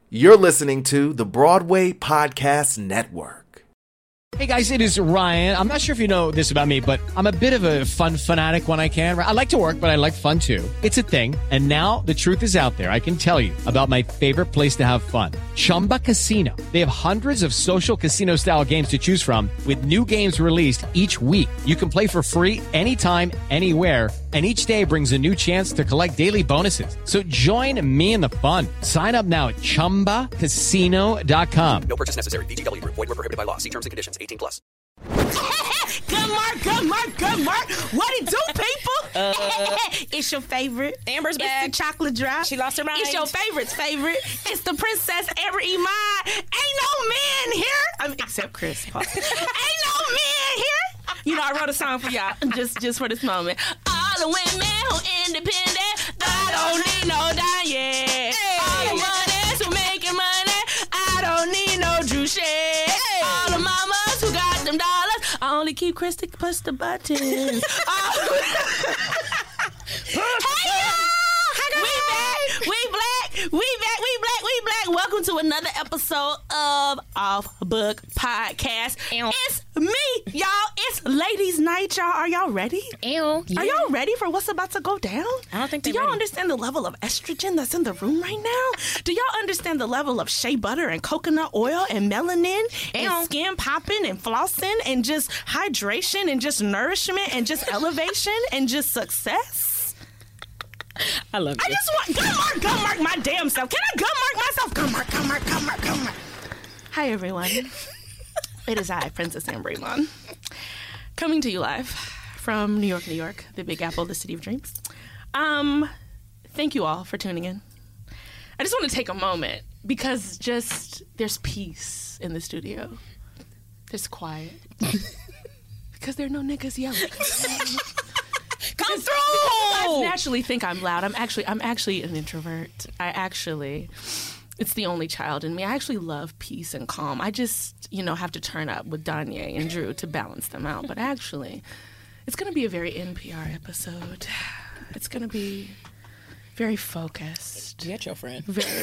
You're listening to the Broadway Podcast Network. Hey guys, it is Ryan. I'm not sure if you know this about me, but I'm a bit of a fun fanatic when I can. I like to work, but I like fun too. It's a thing. And now the truth is out there. I can tell you about my favorite place to have fun. Chumba Casino. They have hundreds of social casino style games to choose from with new games released each week. You can play for free anytime, anywhere. And each day brings a new chance to collect daily bonuses. So join me in the fun. Sign up now at ChumbaCasino.com. No purchase necessary. VGW Group. Void where prohibited by law. See terms and conditions. 18+. Good mark. What it do, people? It's your favorite. Amber's back. It's the chocolate drop. She lost her mind. It's your favorite's favorite. It's the princess Amber Iman. Ain't no man here. Except Chris. Ain't no man here. You know, I wrote a song for y'all just for this moment. All the women who independent, I don't need no Diane. Hey. All the mothers who making money, I don't need no Drew Shea. Hey. All the mamas who got them dollars, I only keep Chris to push the buttons. Hey, We back. Welcome to another episode of Off Book Podcast. It's me, y'all. It's ladies' night, y'all. Are y'all ready? Yeah. Are y'all ready for what's about to go down? I don't think Do they're y'all ready. understand the level of estrogen that's in the room right now? Do y'all understand the level of shea butter and coconut oil and melanin and skin popping and flossing and just hydration and just nourishment and just elevation and just success? I love you. I just want gum mark my damn self. Can I gum mark myself? Gum mark. Hi, everyone. It is I, Princess Amber Iman, coming to you live from New York, the Big Apple, the City of Dreams. Thank you all for tuning in. I just want to take a moment because there's peace in the studio. There's quiet. Because there are no niggas yelling. Come through! I naturally think I'm loud. I'm actually an introvert. It's the only child in me. I actually love peace and calm. I just, have to turn up with Danye and Drew to balance them out. But actually, it's going to be a very NPR episode. It's going to be very focused. Get your friend.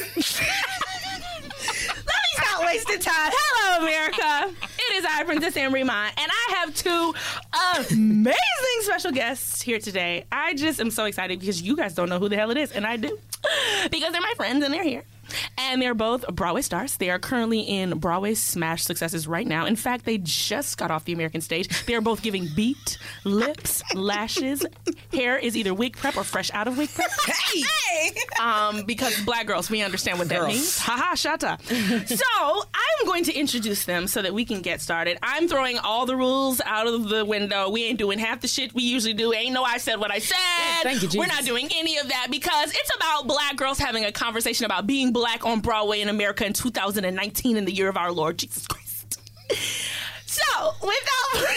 Not wasting time. Hello, America. It is I, Princess Amber Iman, and I have two amazing special guests here today. I just am so excited because you guys don't know who the hell it is, and I do. Because they're my friends, and they're here. And they're both Broadway stars. They are currently in Broadway smash successes right now. In fact, they just got off the American stage. They are both giving beat, lips, lashes. Hair is either wig prep or fresh out of wig prep. Hey! Because black girls, we understand what that means. Haha, shata. So I'm going to introduce them so that we can get started. I'm throwing all the rules out of the window. We ain't doing half the shit we usually do. Ain't no I said what I said. Thank you, Jesus. We're not doing any of that because it's about black girls having a conversation about being black on Broadway in America in 2019 in the year of our Lord Jesus Christ. So, without...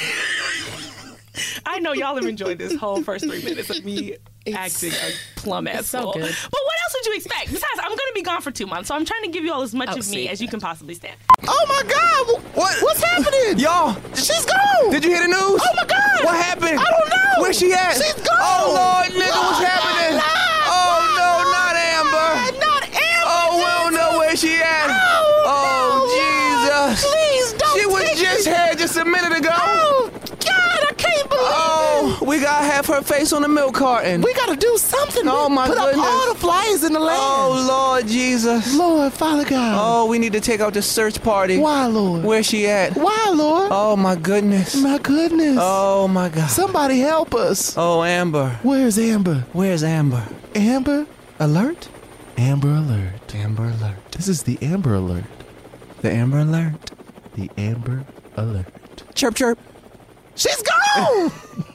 I know y'all have enjoyed this whole first 3 minutes of me acting a plum ass so fool. good. But what else would you expect? Besides, I'm going to be gone for 2 months, so I'm trying to give you all as much of me as you can possibly stand. Oh my God! What's happening? Y'all, She's gone! did you hear the news? Oh my God! What happened? I don't know! Where's she at? She's gone! Oh Lord, nigga, what's happening? Oh no, not Amber! Not Amber! Oh, we don't know where she at. Oh, Jesus! Please don't She was take just it. here just a minute ago. Oh God, I can't believe Oh, we gotta have her face on the milk carton. We gotta do something. Oh, my Put goodness. up all the flyers in the land. Oh Lord Jesus! Lord, Father God. Oh, we need to take out the search party. Why, Lord? Where's she at? Why, Lord? Oh my goodness! My goodness. Oh my God! Somebody help us. Oh Amber, Where's Amber? where's Amber? Amber Alert? Amber Alert. Amber Alert. This is the Amber Alert. The Amber Alert. The Amber Alert. Chirp chirp. She's gone!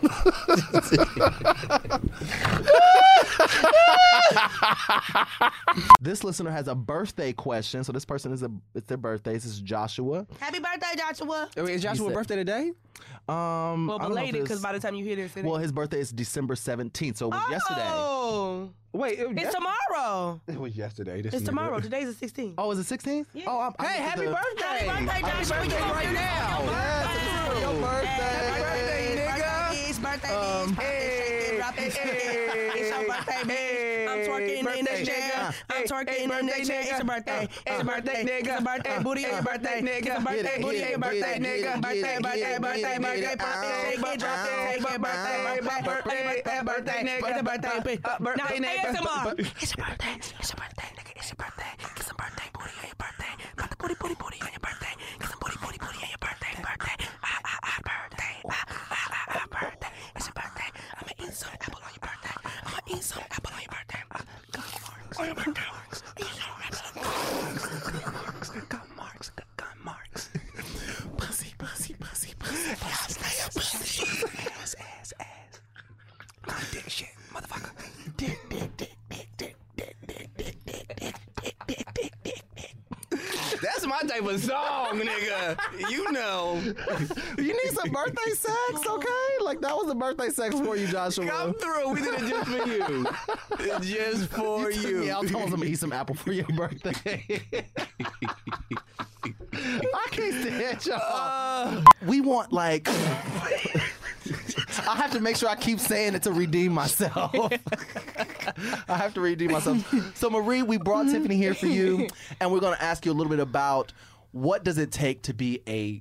This listener has a birthday question. So this person it's their birthday. This is Joshua. Happy birthday, Joshua. Wait, is Joshua's birthday today? Well, I don't know if belated, it's- because by the time you hear this, Well, his birthday is December 17th, so it was yesterday. Oh, Wait, it's tomorrow. It was yesterday. This It's nigga. tomorrow. Today's the 16th. Oh, is it 16th? Yeah. Oh, Hey, happy birthday! Happy birthday, Joshua. Happy birthday right now! Yes, Your birthday! Happy birthday, nigga! It's birthday. Hey, It's your birthday, hey, I'm twerking birthday, nigga. I'm twerking in the nigga. It's a birthday. It's a birthday, nigga. It's a birthday. Booty on your birthday, nigga. It's a birthday. Booty on your birthday, nigga. Birthday, birthday, birthday, birthday, birthday, birthday, birthday, birthday, nigga. It's a birthday. Birthday, nigga. It's a birthday. It's a birthday, nigga. It's a birthday. Get some birthday booty on your birthday. Got the booty on your birthday. Get some booty on your birthday. Birthday. Birthday. Birthday. It's a birthday. I'ma eat some apple on your birthday. I'ma eat some apple on your birthday. On your birthday. Got marks. Pussy. Ass. Dick shit, motherfucker. Dick. That's my type of song, nigga. You know. You need some birthday sex, okay? Like, that was the birthday sex for you, Joshua. Come through. We did it just for you. Just for you. Yeah, I'm telling them to eat some apple for your birthday. I can't stand y'all. We want, like... I have to make sure I keep saying it to redeem myself. I have to redeem myself. So, Marie, we brought Tiffany here for you, and we're going to ask you a little bit about what does it take to be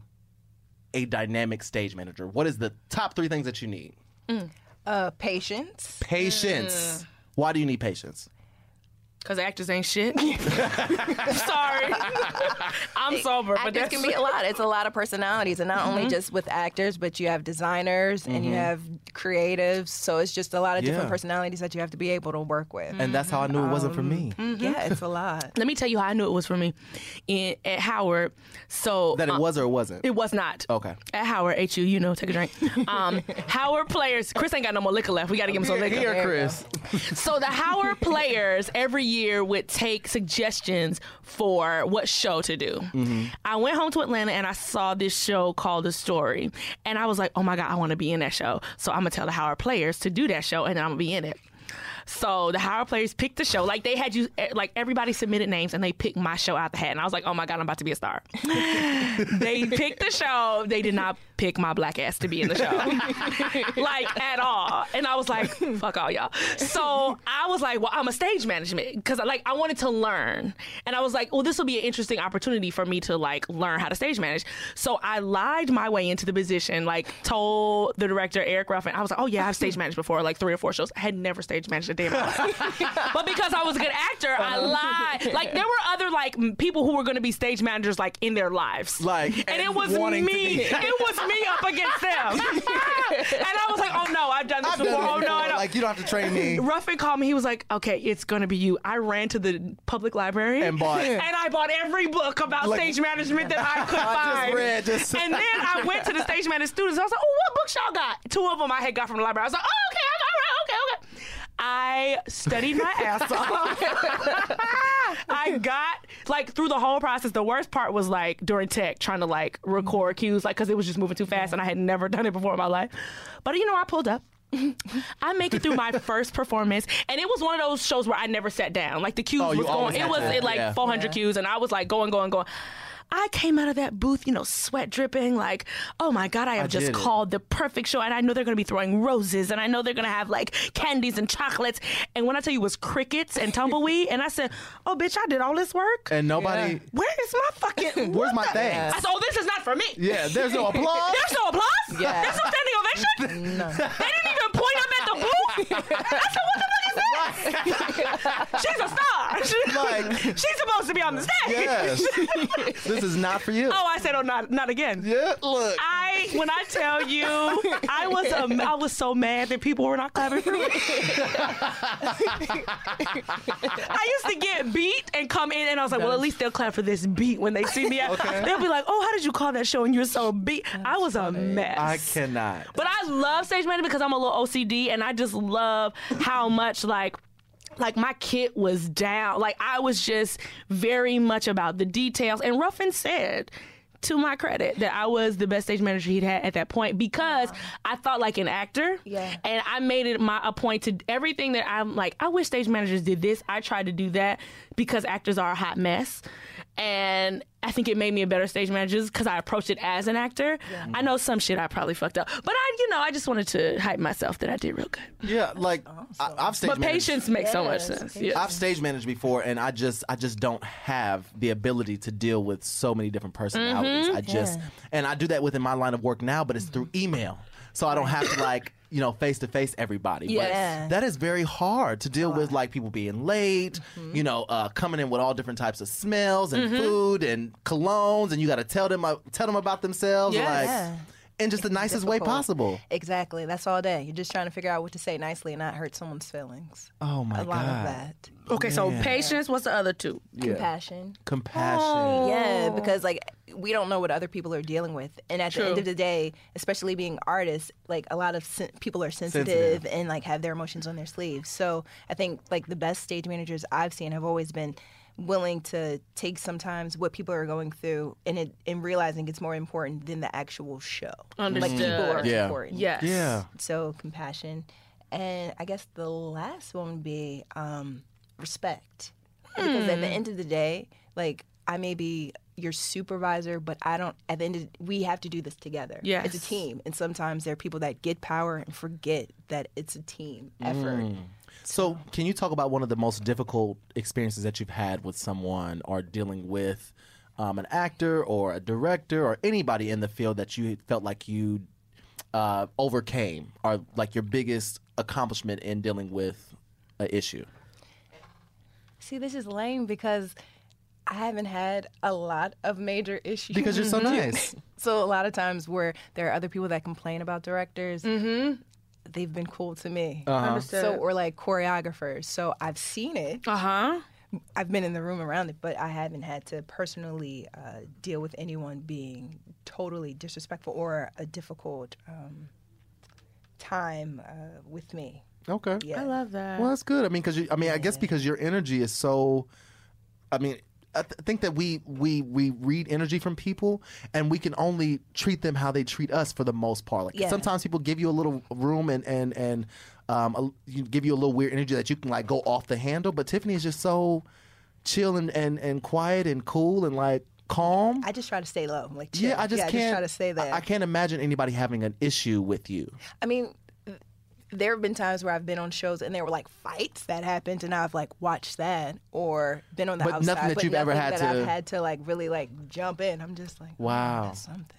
a dynamic stage manager? What is the top 3 things that you need? Patience. Patience. Why do you need patience? Because actors ain't shit. Sorry. I'm sober, but Actors can be a lot. It's a lot of personalities, and not only just with actors, but you have designers and you have creatives. So it's just a lot of different personalities that you have to be able to work with. And that's how I knew it wasn't for me. Yeah, it's a lot. Let me tell you how I knew it was for me. At Howard, so... That it was or it wasn't? It was not. Okay. At Howard, HU, you know, take a drink. Howard players... Chris ain't got no more liquor left. We got to give him some liquor. Here, Chris. So the Howard players every year would take suggestions for what show to do. I went home to Atlanta and I saw this show called The Story. And I was like, oh my God, I want to be in that show. So I'm going to tell the Howard players to do that show and then I'm going to be in it. So the Howard players picked the show. Like, they had you, like, everybody submitted names and they picked my show out the hat. And I was like, oh my God, I'm about to be a star. They picked the show. They did not pick my black ass to be in the show. Like, at all. And I was like, fuck all y'all. So I was like, well, I'm a stage management. Because, like, I wanted to learn. And I was like, well, this will be an interesting opportunity for me to, like, learn how to stage manage. So I lied my way into the position, like, told the director, Eric Ruffin. I was like, oh yeah, I've stage managed before, like 3 or 4 shows. I had never stage managed a day in my life. But because I was a good actor, I lied. Like, there were other, like, people who were going to be stage managers, like, in their lives. Like, and it was me. It was me up against them. And I was like, oh no, I've done this before. Oh no, I don't. Like, you don't have to train me. Ruffin called me. He was like, okay, it's going to be you. I ran to the public library. And bought. And I bought every book about stage management that I could find. And then I went to the stage management students. I was like, oh, what books y'all got? 2 of them I had got from the library. I was like, oh, okay, okay. I studied my ass off. I got, like, through the whole process. The worst part was, like, during tech, trying to, like, record cues, like, because it was just moving too fast and I had never done it before in my life. But, you know, I pulled up. I make it through my first performance, and it was one of those shows where I never sat down. Like, the cues was going. It was like 400 cues, and I was, like, going. I came out of that booth, you know, sweat dripping, like, oh my God, I have just called the perfect show, and I know they're going to be throwing roses, and I know they're going to have, like, candies and chocolates, and when I tell you it was crickets and tumbleweed, and I said, oh, bitch, I did all this work? And nobody... Where is my fucking... Where's my thanks? I said, oh, this is not for me. Yeah, there's no applause. There's no applause? Yeah. There's no standing ovation? No. They didn't even point up at the booth? I said, what the fuck is that? She's a star. She's supposed to be on the stage. Yes. This is not for you. Oh, I said, oh, not again. Yeah, look. When I tell you, I was so mad that people were not clapping for me. I used to get beat and come in, and I was like, well, at least they'll clap for this beat when they see me. Okay. They'll be like, oh, how did you call that show and you're so beat? I was a mess. I cannot. But I love stage management because I'm a little OCD, and I just love how much, like my kit was down. Like, I was just very much about the details. And Ruffin said, to my credit, that I was the best stage manager he'd had at that point because I thought like an actor. Yeah. And I made it a point to everything that I'm like, I wish stage managers did this. I tried to do that because actors are a hot mess. And I think it made me a better stage manager just because I approached it as an actor. Yeah. I know some shit I probably fucked up, but I just wanted to hype myself that I did real good. Yeah, like I've stage But managed. patience makes so much sense. Yeah. I've stage managed before, and I just don't have the ability to deal with so many different personalities. And I do that within my line of work now, but it's through email, so I don't have to like face to face everybody. Yeah. But that is very hard to deal with, like people being late, coming in with all different types of smells and food and colognes, and you got to tell them about themselves, in just the nicest way possible. Exactly. That's all day. You're just trying to figure out what to say nicely and not hurt someone's feelings. Oh my God. A lot of that. Okay, so patience. What's the other two? Compassion. Compassion. Because like we don't know what other people are dealing with, and at the end of the day, especially being artists, like a lot of people are sensitive and like have their emotions on their sleeves. So I think like the best stage managers I've seen have always been willing to take sometimes what people are going through and realizing it's more important than the actual show. Understood. Like people are important. Yes. Yeah. So compassion, and I guess the last one would be respect, because at the end of the day, like I may be your supervisor, but I don't. At the end, we have to do this together. Yes. It's a team, and sometimes there are people that get power and forget that it's a team effort. So, can you talk about one of the most difficult experiences that you've had with someone or dealing with an actor or a director or anybody in the field that you felt like you overcame, or like your biggest accomplishment in dealing with an issue? See, this is lame because I haven't had a lot of major issues. Because you're so nice. So a lot of times where there are other people that complain about directors, they've been cool to me. So, or like choreographers. So I've seen it. I've been in the room around it, but I haven't had to personally deal with anyone being totally disrespectful or a difficult time with me. Okay. Yeah. I love that. Well, that's good. I mean, I guess because your energy is so. I mean, I think that we read energy from people, and we can only treat them how they treat us for the most part. Like sometimes people give you a little room and you give you a little weird energy that you can like go off the handle. But Tiffany is just so chill and quiet and cool and like calm. I just try to stay low. Like chill. Yeah, I just can't try to stay there. I can't imagine anybody having an issue with you. I mean, there have been times where I've been on shows and there were like fights that happened, and I've like watched that or been on the But outside. nothing that you've ever had that to. I've had to like really like jump in. I'm just like, wow, that's something.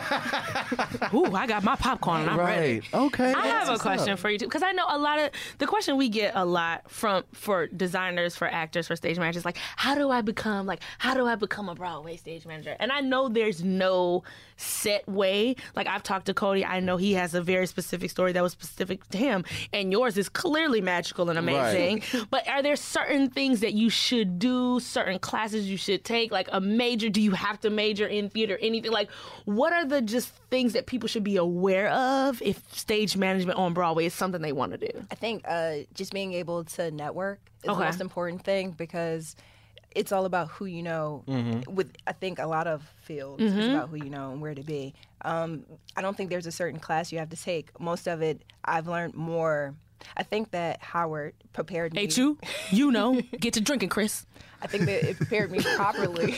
Ooh, I got my popcorn and I'm ready. Okay. I have a question for you too, because I know a lot of the question we get a lot for designers, for actors, for stage managers, like how do I become a Broadway stage manager? And I know there's no set way. Like I've talked to Cody, I know he has a very specific story that was specific to him, and yours is clearly magical and amazing. Right. But are there certain things that you should do, certain classes you should take, like a major? Do you have to major in theater? Anything like what are the just things that people should be aware of if stage management on Broadway is something they want to do? I think just being able to network is the most important thing, because it's all about who you know. With I think a lot of fields, it's about who you know and where to be. I don't think there's a certain class you have to take. Most of it, I've learned more. I think that Howard prepared me. You know, get to drinking, Chris. I think that it prepared me properly.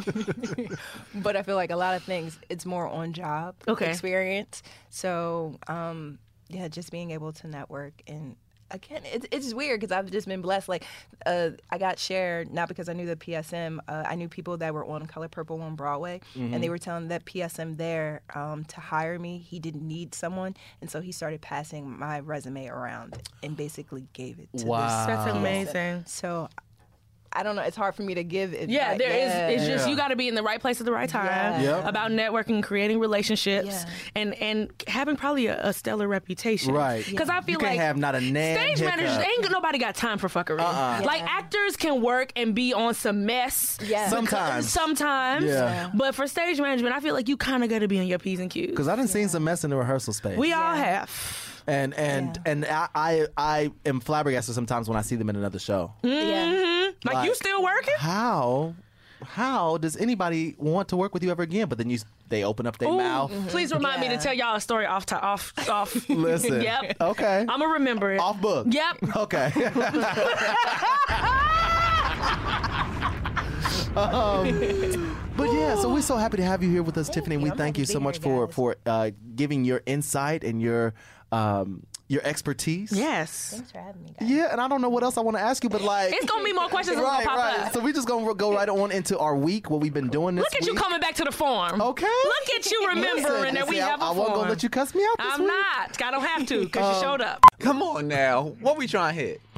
But I feel like a lot of things, it's more on-job experience. So, just being able to network. And again, it's weird because I've just been blessed. Like, I got shared, not because I knew the PSM. I knew people that were on Color Purple on Broadway, and they were telling that PSM there to hire me. He didn't need someone, and so he started passing my resume around and basically gave it to this. That's amazing. So I don't know. It's hard for me to give it. Yeah, It's just you got to be in the right place at the right time. Yeah. About networking, creating relationships, and having probably a stellar reputation. Right. Because I feel you can't like have not a stage managers ain't nobody got time for fuckery. Like actors can work and be on some mess. Yeah. Sometimes. Yeah. But for stage management, I feel like you kind of got to be on your P's and Q's. Because I done seen some mess in the rehearsal space. We all have. And I am flabbergasted sometimes when I see them in another show. Like you still working? How does anybody want to work with you ever again? But then they open up their mouth. Please remind me to tell y'all a story off. Listen. Yep. Okay. I'm gonna remember it. Off book. Yep. Okay. But yeah, so we're so happy to have you here with us, Tiffany. We thank you so much for giving your insight and your expertise. Yes. Thanks for having me, guys. Yeah, and I don't know what else I want to ask you, but like... It's going to be more questions that's going to pop up. So we're just going to go right on into our week, what we've been doing this Look at you week. coming back to the form. Okay. Look at you remembering that we have a I form. wasn't going to let you cuss me out this I'm week. not. I don't have to because you showed up. Come on now. What we trying to hit?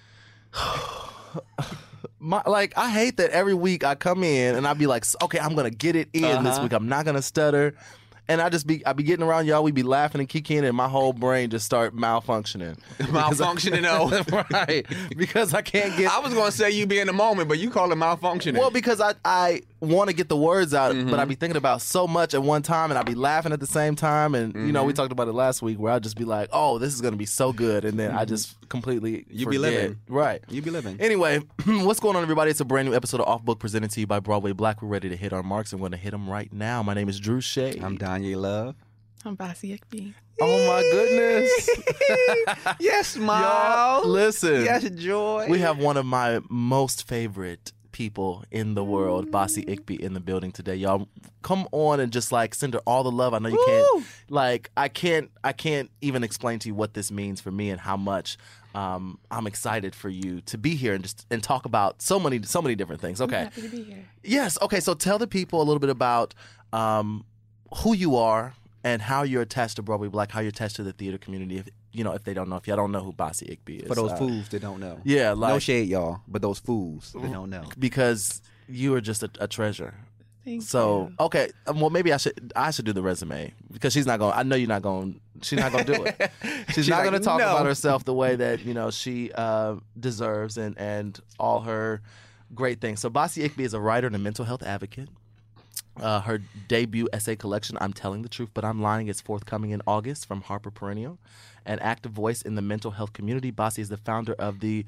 I hate that every week I come in and I be like, okay, I'm going to get it in this week. I'm not going to stutter. And I be getting around y'all. We be laughing and kicking, and my whole brain just start malfunctioning. Right? Because I can't get. I was gonna say you be in the moment, but you call it malfunctioning. Well, because I want to get the words out, but I be thinking about so much at one time, and I be laughing at the same time. And you know, we talked about it last week, where I just be like, "Oh, this is gonna be so good," and then I just completely You forget. be living. Right? You be living. Anyway, what's going on, everybody? It's a brand new episode of Off Book presented to you by Broadway Black. We're ready to hit our marks, and we're gonna hit them right now. My name is Drew Shea. I'm Danye Love. I'm Bossy Ickby. Oh my goodness! Yes, Y'all, Miles. listen. Yes, Joy. We have one of my most favorite people in the world, Bossy Ickby, in the building today. Y'all come on and just like send her all the love. I know you can't. Like I can't even explain to you what this means for me and how much I'm excited for you to be here and talk about so many different things. Okay. I'm happy to be here. Yes. Okay. So tell the people a little bit about who you are and how you're attached to Broadway Black, how you're attached to the theater community. If they don't know, if y'all don't know who Bossy Ickby is. For those fools that don't know. Yeah, like, no shade, y'all, but those fools that don't know. Because you are just a treasure. Thank So, okay, well, maybe I should do the resume because she's not going. I know you're not going. She's not going to do it. She's not like, going to talk "No." about herself the way that she deserves and all her great things. So, Bossy Ickby is a writer and a mental health advocate. Her debut essay collection, I'm Telling the Truth, But I'm Lying, is forthcoming in August from Harper Perennial. An active voice in the mental health community, Bossy is the founder of the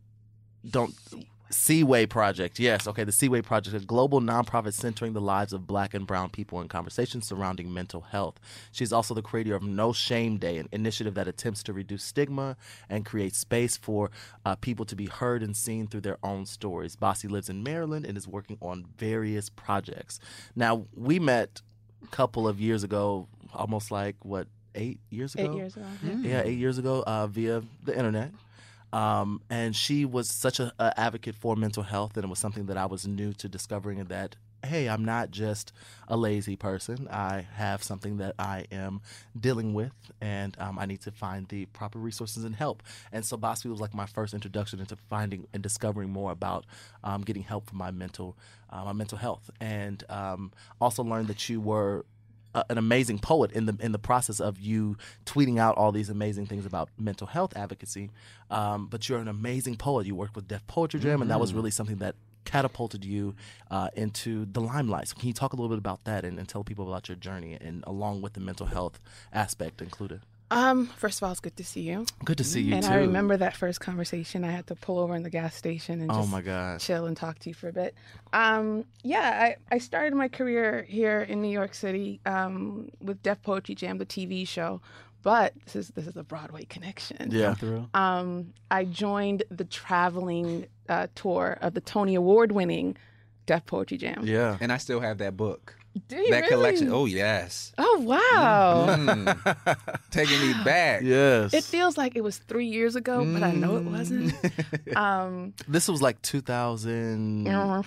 Seaway Project. Yes, okay, the Seaway Project, a global nonprofit centering the lives of Black and brown people in conversations surrounding mental health. She's also the creator of No Shame Day, an initiative that attempts to reduce stigma and create space for people to be heard and seen through their own stories. Bossy lives in Maryland and is working on various projects. Now, we met a couple of years ago, almost like, 8 years ago? 8 years ago. Yeah, 8 years ago via the internet. And she was such an advocate for mental health, and it was something that I was new to discovering, that, hey, I'm not just a lazy person. I have something that I am dealing with, and I need to find the proper resources and help. And so Bossy was like my first introduction into finding and discovering more about getting help for my mental health, and also learned that you were an amazing poet in the process of you tweeting out all these amazing things about mental health advocacy. But you're an amazing poet. You worked with Def Poetry Jam, and that was really something that catapulted you into the limelight. So can you talk a little bit about that and tell people about your journey, and along with the mental health aspect included? First of all, it's good to see you. Good to see you, and too. I remember that first conversation. I had to pull over in the gas station and just chill and talk to you for a bit. I started my career here in New York City with Def Poetry Jam, the TV show. But this is a Broadway connection. Yeah. I joined the traveling tour of the Tony Award-winning Def Poetry Jam. Yeah. And I still have that book. Do you That really? collection. Oh, yes. Oh, wow. Taking me back. Yes. It feels like it was 3 years ago, but I know it wasn't. This was like 2000.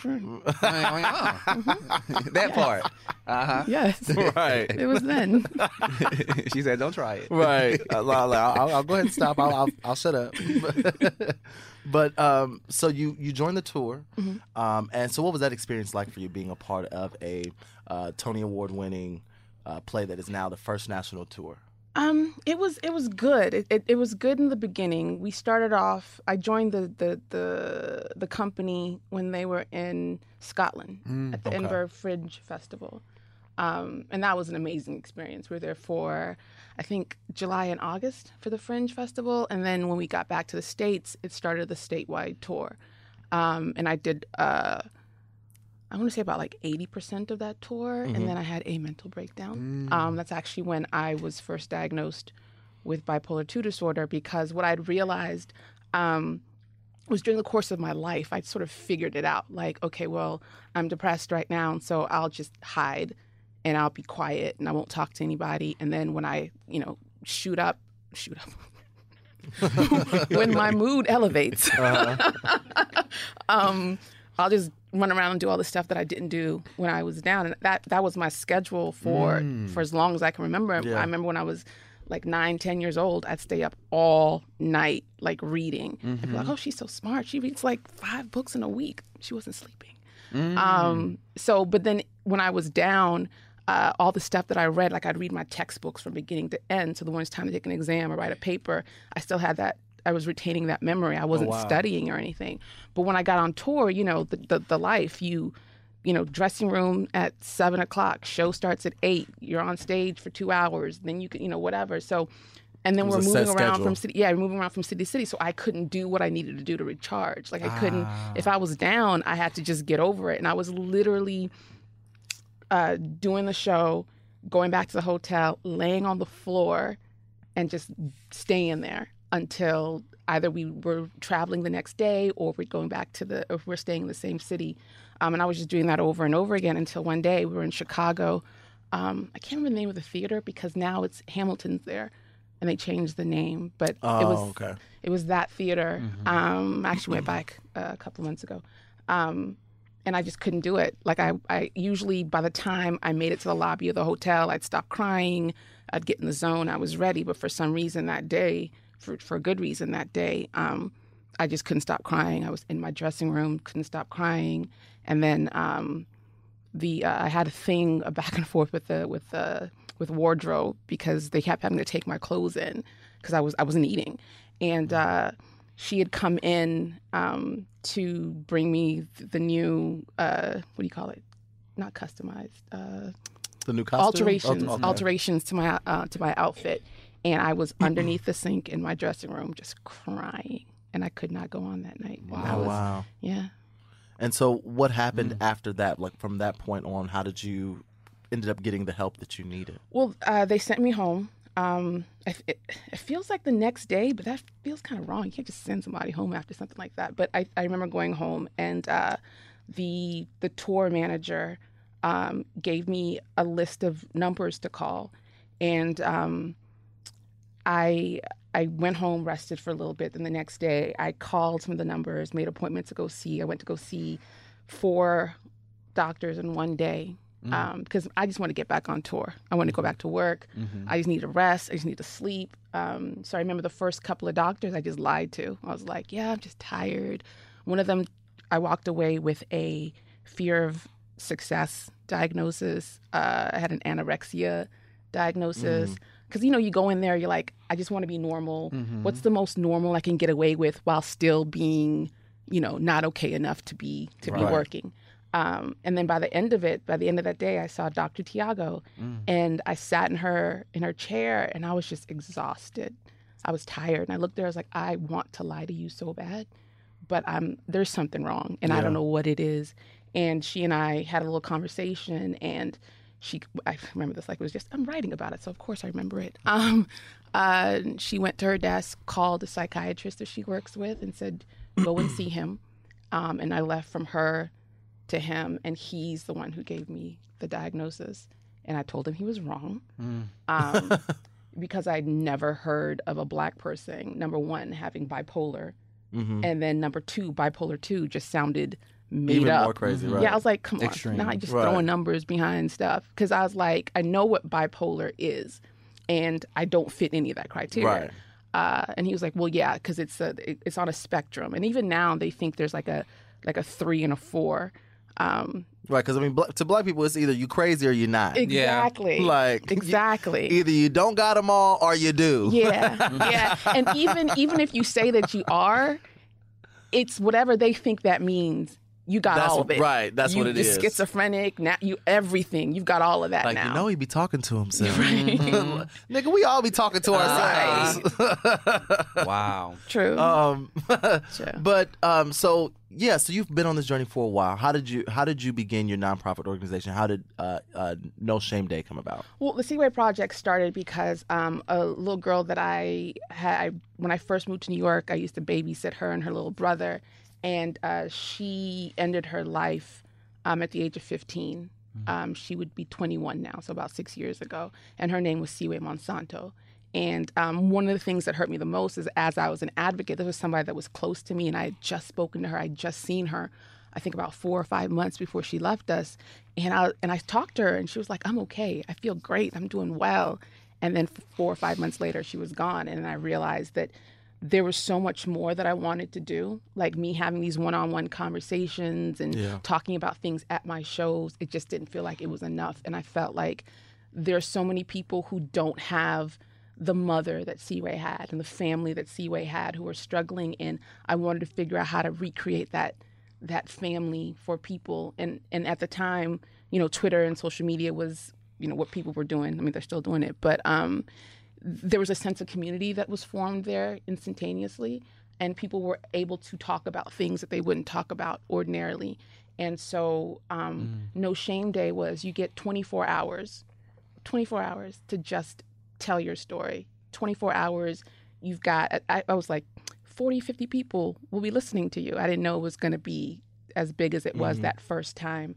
That part. Uh-huh. Yes. Right. It was then. She said, don't try it. Right. I'll go ahead and stop. I'll shut up. But so you joined the tour, and so what was that experience like for you, being a part of a Tony Award-winning play that is now the first national tour? It was good. It was good in the beginning. We started off. I joined the company when they were in Scotland at the Edinburgh Fringe Festival, and that was an amazing experience. We were there for, I think, July and August for the Fringe Festival, and then when we got back to the States, it started the statewide tour, and I did. I want to say about like 80% of that tour, and then I had a mental breakdown. That's actually when I was first diagnosed with bipolar II disorder, because what I'd realized was during the course of my life, I sort of figured it out. Like, okay, well, I'm depressed right now, and so I'll just hide and I'll be quiet and I won't talk to anybody. And then when I, shoot up, when my mood elevates, I'll just run around and do all the stuff that I didn't do when I was down. And that was my schedule for as long as I can remember. Yeah. I remember when I was like 9, 10 years old, I'd stay up all night, like reading. I'd be like, oh, she's so smart. She reads like 5 books in a week. She wasn't sleeping. But then when I was down, all the stuff that I read, like I'd read my textbooks from beginning to end. So when it's time to take an exam or write a paper, I still had that. I was retaining that memory. I wasn't studying or anything. But when I got on tour, the life, dressing room at 7:00, show starts at 8. You're on stage for 2 hours. Then you can, whatever. So, and then we're moving around from city. Yeah, moving around from city to city. So I couldn't do what I needed to do to recharge. Like I couldn't. If I was down, I had to just get over it. And I was literally doing the show, going back to the hotel, laying on the floor, and just staying there until either we were traveling the next day or we're going back or we're staying in the same city. And I was just doing that over and over again until one day we were in Chicago. I can't remember the name of the theater because now it's Hamilton's there and they changed the name. But it was that theater. I actually went back a couple months ago. And I just couldn't do it. Like I usually, by the time I made it to the lobby of the hotel, I'd stop crying. I'd get in the zone. I was ready. But for some reason that day, for a good reason that day, I just couldn't stop crying. I was in my dressing room, couldn't stop crying. And then I had a thing, a back and forth with wardrobe because they kept having to take my clothes in because I wasn't eating. And she had come in to bring me the new, what do you call it? Not customized. The new costume? Alterations to my outfit. And I was underneath the sink in my dressing room just crying. And I could not go on that night. Wow. Yeah. And so what happened after that? Like from that point on, how did you ended up getting the help that you needed? Well, they sent me home. It feels like the next day, but that feels kind of wrong. You can't just send somebody home after something like that. But I remember going home and the tour manager gave me a list of numbers to call. And I went home, rested for a little bit. Then the next day, I called some of the numbers, made appointments to go see. I went to go see 4 doctors in one day because I just want to get back on tour. I want to go back to work. I just need to rest. I just need to sleep. So I remember the first couple of doctors I just lied to. I was like, yeah, I'm just tired. One of them, I walked away with a fear of success diagnosis. I had an anorexia diagnosis. Because, you go in there, you're like, I just want to be normal. What's the most normal I can get away with while still being, not okay enough to be working? And then by the end of that day, I saw Dr. Tiago, and I sat in her chair, and I was just exhausted. I was tired, and I looked there. I was like, I want to lie to you so bad, but there's something wrong, and I don't know what it is. And she and I had a little conversation, and I remember this like it was just, I'm writing about it, so of course I remember it. She went to her desk, called a psychiatrist that she works with, and said, go and see him. And I left from her to him, and he's the one who gave me the diagnosis. And I told him he was wrong because I'd never heard of a Black person, number one, having bipolar, and then number 2, bipolar 2 just sounded made even up. More crazy, right? Yeah, I was like, come on, now I just throwing numbers behind stuff because I was like, I know what bipolar is, and I don't fit any of that criteria. Right. And he was like, well, yeah, because it's on a spectrum, and even now they think there's like a 3 and a 4. Right, because to Black people, it's either you crazy or you're not. Exactly. Yeah. Like exactly. Either you don't got them all or you do. Yeah. And even if you say that you are, it's whatever they think that means you got That's all of it. right. That's what it is. You're schizophrenic. Now you everything. You've got all of that Like, now. you know, he be talking to himself. Nigga, we all be talking to ourselves. Wow. True. But so yeah, so you've been on this journey for a while. How did you begin your nonprofit organization? How did No Shame Day come about? Well, the Seaway Project started because a little girl that I had when I first moved to New York, I used to babysit her and her little brother, and she ended her life at the age of 15. She would be 21 now, so about 6 years ago, and her name was Seaway Monsanto. And one of the things that hurt me the most is, as I was an advocate, this was somebody that was close to me, and I had just spoken to her. I had just seen her, I think about 4 or 5 months before she left us. And I talked to her, and she was like, I'm okay. I feel great. I'm doing well. And then 4 or 5 months later, she was gone. And I realized that there was so much more that I wanted to do, like me having these one-on-one conversations and talking about things at my shows. It just didn't feel like it was enough. And I felt like there's so many people who don't have the mother that Seaway had and the family that Seaway had who are struggling, and I wanted to figure out how to recreate that family for people. And at the time, Twitter and social media was, what people were doing. I mean, they're still doing it, but there was a sense of community that was formed there instantaneously, and people were able to talk about things that they wouldn't talk about ordinarily. And so No Shame Day was, you get 24 hours to just tell your story. 24 hours, you've got, I was like, 40, 50 people will be listening to you. I didn't know it was going to be as big as it was that first time.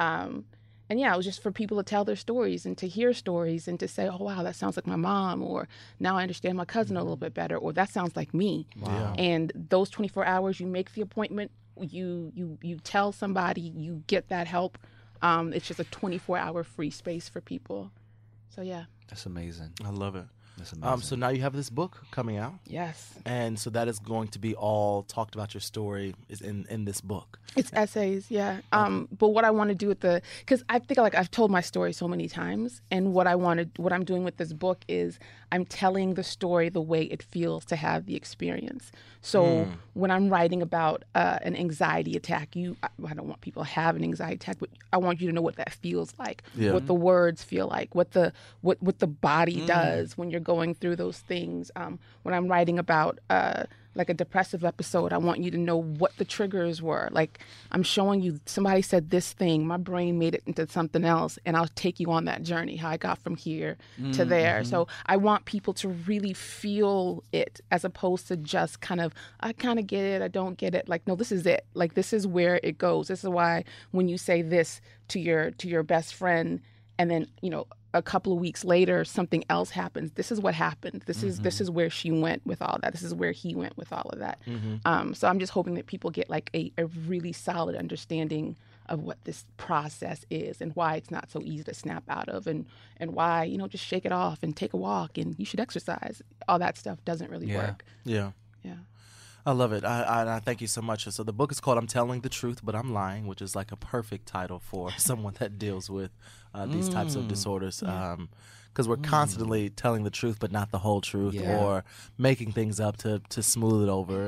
And yeah, it was just for people to tell their stories and to hear stories and to say, oh, wow, that sounds like my mom, or now I understand my cousin a little bit better, or that sounds like me. Wow. And those 24 hours, you make the appointment, you tell somebody, you get that help. It's just a 24-hour free space for people. So yeah. That's amazing. I love it. That's amazing. So now you have this book coming out. Yes. And so that is going to be all talked about, your story is in this book. It's essays, yeah. But what I want to do with because I think I've told my story so many times, and what I'm doing with this book is I'm telling the story the way it feels to have the experience. So when I'm writing about an anxiety attack, I don't want people to have an anxiety attack, but I want you to know what that feels like, what the words feel like, what the body does when you're going through those things. When I'm writing about like a depressive episode, I want you to know what the triggers were. Like, I'm showing you, somebody said this thing, my brain made it into something else, and I'll take you on that journey, how I got from here to there. So I want people to really feel it, as opposed to just I kind of get it, I don't get it. Like, no, this is it. Like, this is where it goes. This is why when you say this to your best friend, and then, a couple of weeks later, something else happens. This is what happened. This is where she went with all that. This is where he went with all of that. So I'm just hoping that people get like a really solid understanding of what this process is and why it's not so easy to snap out of, and why, just shake it off and take a walk and you should exercise. All that stuff doesn't really work. Yeah. I love it. I thank you so much. So the book is called I'm Telling the Truth, But I'm Lying, which is like a perfect title for someone that deals with these types of disorders. Because we're constantly telling the truth, but not the whole truth, or making things up to smooth it over.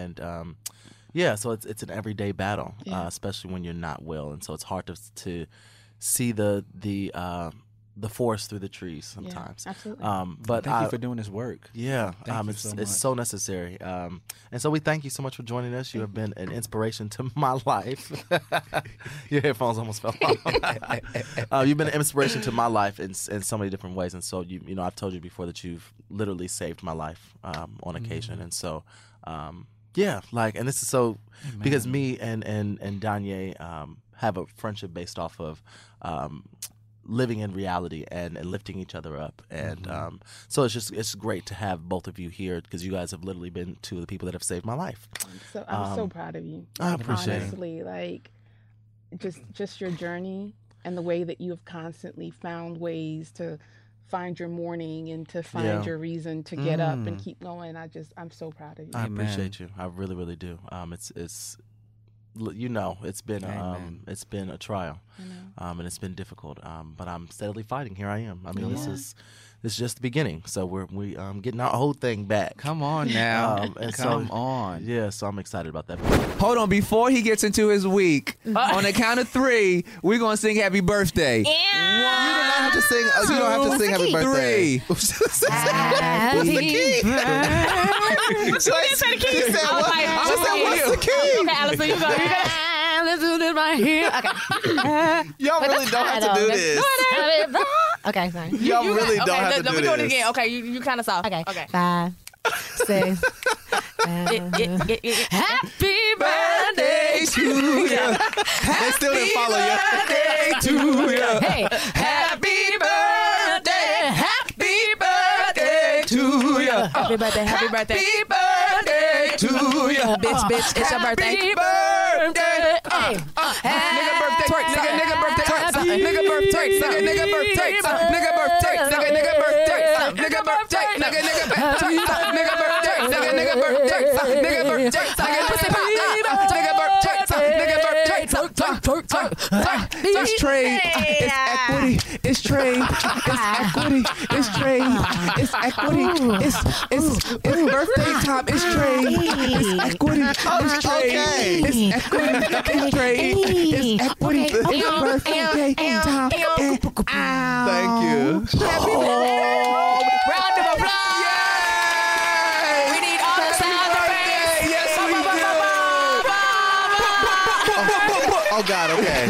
So it's an everyday battle, especially when you're not well. And so it's hard to see the forest through the trees sometimes. Yeah, absolutely. But thank you for doing this work. Yeah, it's so necessary. And so we thank you so much for joining us. You have been an inspiration to my life. Your headphones almost fell off. You've been an inspiration to my life in so many different ways. And so I've told you before that you've literally saved my life on occasion. And so and this is so because me and Danye have a friendship based off of living in reality and lifting each other up, and so it's great to have both of you here, because you guys have literally been two of the people that have saved my life. So I'm so proud of you. I appreciate honestly, like just your journey and the way that you have constantly found ways to find your morning and to find your reason to get up and keep going. I'm so proud of you. I appreciate you. I really, really do. it's been a trial, and it's been difficult. But I'm steadily fighting. Here I am. I mean, this is just the beginning. So we getting our whole thing back. Come on now, come on. Yeah, so I'm excited about that. Hold on, before he gets into his week, on the count of 3, we're gonna sing Happy Birthday. You do not have to sing. You don't have to sing Happy Birthday. 3. Happy She didn't say the key. She said what? She said what's the key? Okay, Allison, you go. Let's do this right here. Okay. Y'all really don't have to do this. Okay, fine. Y'all really don't have to do we this. do it again. Okay, you kind of soft. Okay. Okay. 5, 6. Happy birthday to you. They still didn't follow you. Birthday to you. Hey. Happy birthday. Happy birthday to you. Happy birthday. Happy birthday. Happy birthday to you. Bitch, it's your birthday. Happy birthday. Nigga birthday. Twerk. Nigga birthday. Nigga birthday. Nigga birthday. Nigga birthday. Nigga birthday. Nigga birthday. Nigga birthday. Nigga birthday. Nigga birthday. Nigga birthday. It's trade. It's equity. It's trade. It's equity. It's trade. It's equity. It's birthday time. It's trade. It's equity. It's trade. It's equity. It's trade. It's equity. It's birthday time. Thank you. Round of applause. We need all the sound effects. Yes, we do. Oh God. Okay.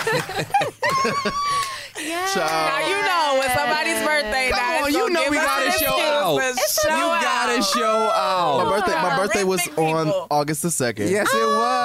Now you know when somebody's birthday. Come on, you know we gotta show out. You gotta show out. My birthday was on August the 2nd. Yes, it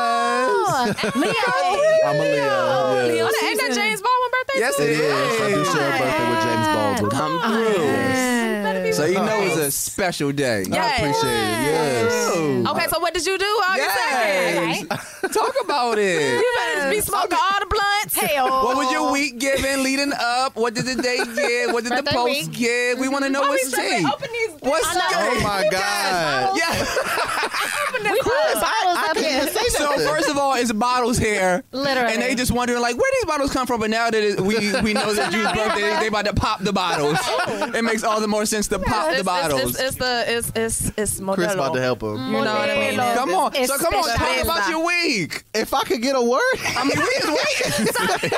was. Leo. I'm a Leo. Yes. Ain't that James Baldwin birthday? Yes, It it is. I do is. share a birthday with James Baldwin. Come through. So you know it's a special day. I appreciate it. Yes. Okay, so what did you do August 2nd? Talk about it. You better be smoking all the blunts. What was your week giving leading up? What did the day give? What did the post give? We want to know what's tea. Open these. What's Oh my God. Yeah. We put bottles up here. So first of all, it's bottles here. Literally. And they just wondering like where these bottles come from. But now that we know that Drew's birthday, they about to pop the bottles. It makes all the more sense to pop the bottles. It's Modelo. Chris about to help him. You know what I mean? Come on. It's So come on, talk special. about your week. If I could get a word, I mean, we just waiting.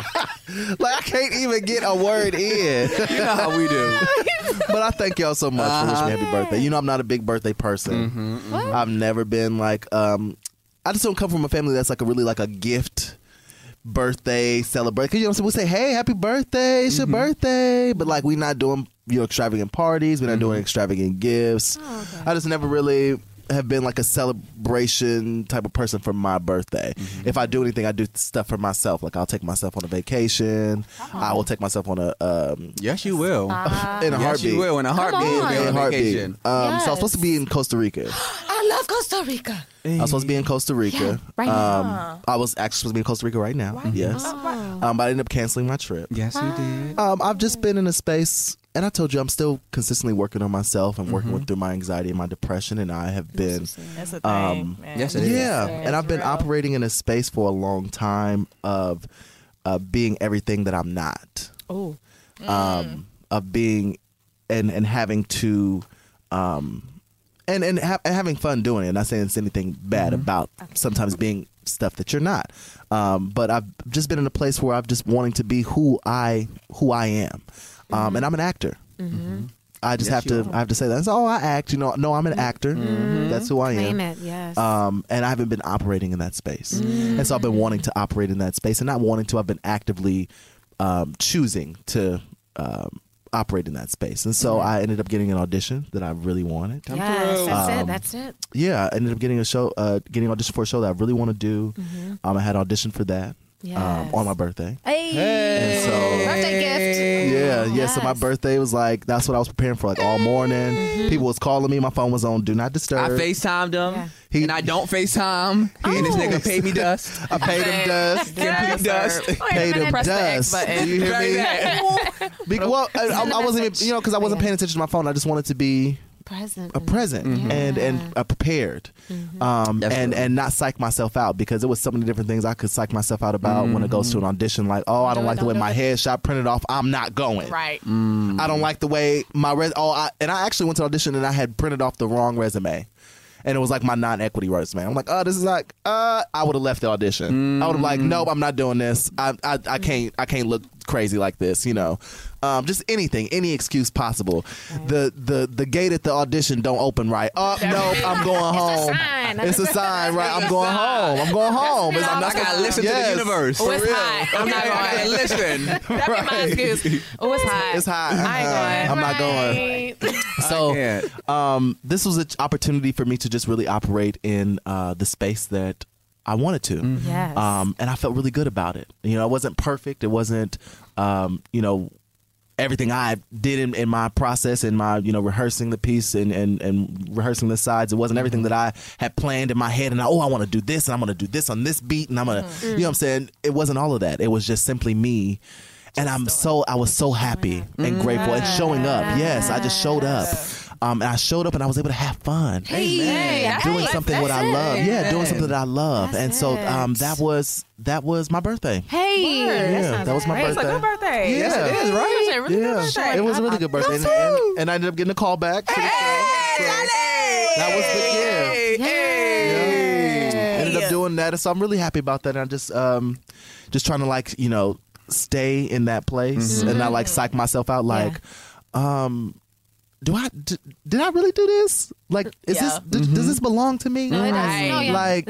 like I can't even get a word in. You know how we do. But I thank y'all so much for wishing me happy birthday. You know I'm not a big birthday person. I've never been like I just don't come from a family that's like a really like a gift birthday celebration. You know what I'm saying? We say, hey, happy birthday, it's your birthday. But like we not doing extravagant parties, we're not doing extravagant gifts. I just never really have been like a celebration type of person for my birthday. If I do anything, I do stuff for myself. Like I'll take myself on a vacation. I will take myself on a Yes, you will. in a Yes, heartbeat. you will in a heartbeat. on. You'll be In on a heartbeat. vacation. So I was supposed to be in Costa Rica. I love Costa Rica. I was supposed to be in Costa Rica. right now. I was actually supposed to be in Costa Rica right now. Yes. But I ended up canceling my trip. Yes, you did. I've just been in a space, and I told you I'm still consistently working on myself and working through my anxiety and my depression, and I have been. That's a thing, man. Yes, it is. Yeah, and I've been operating in a space for a long time of being everything that I'm not. Oh. Of being and having to and having fun doing it. Not saying it's anything bad about sometimes being stuff that you're not. But I've just been in a place where I've just wanting to be who I am. And I'm an actor. I just have to say that. That's all I act. You know, no, I'm an actor. That's who I am. Claim it, yes. And I haven't been operating in that space. And so I've been wanting to operate in that space, and not wanting to. I've been actively choosing to operate in that space. And so I ended up getting an audition that I really wanted. Yes, that's it. Yeah, I ended up getting getting audition for a show that I really want to do. I had auditioned for that. On my birthday. Hey. And so, Birthday gift. Yeah. So my birthday was like, that's what I was preparing for like all morning. People was calling me. My phone was on Do Not Disturb. I FaceTimed him. And I don't FaceTime. And this nigga paid me dust. I paid him dust. Complete dust. Paid him dust. Do you hear me? Well, I wasn't even, because I wasn't paying attention to my phone. I just wanted to be present. And prepared. And not psych myself out, because there was so many different things I could psych myself out about when it goes to an audition. Like, I don't like the way my headshot printed off. I'm not going. Right. I don't like the way my and I actually went to audition and I had printed off the wrong resume. And it was like my non-equity resume. I'm like, this is like, I would have left the audition. I would have like, nope, I'm not doing this. I can't look crazy like this, just anything, any excuse possible. Right. The gate at the audition don't open right. Nope, I'm going home. It's a sign, right? I'm going home. I gotta listen to the universe. Oh, it's hot. I'm not going. Listen. That'd be my excuse. Oh, it's hot. It's hot. I ain't going. I'm not going. So, this was an opportunity for me to just really operate in the space that I wanted to. Yes. And I felt really good about it. It wasn't perfect. It wasn't, everything I did in my process, in my, rehearsing the piece and rehearsing the sides. It wasn't everything that I had planned in my head and I want to do this and I'm going to do this on this beat and I'm going to, you know what I'm saying? It wasn't all of that. It was just simply me. And I was so happy and grateful and showing up. Yes, I just showed up. And I showed up and I was able to have fun. Doing something what I love. Yeah, doing something that I love. And so that was my birthday. Yeah, that was my birthday. It's a good birthday. Yeah, yes, it is, right? It was a really good birthday. It was a really good birthday. And I ended up getting a call back. That was the gift. Ended up doing that. And so I'm really happy about that. And I'm just trying to stay in that place and not psych myself out. Did I really do this? Does this belong to me? No, it does.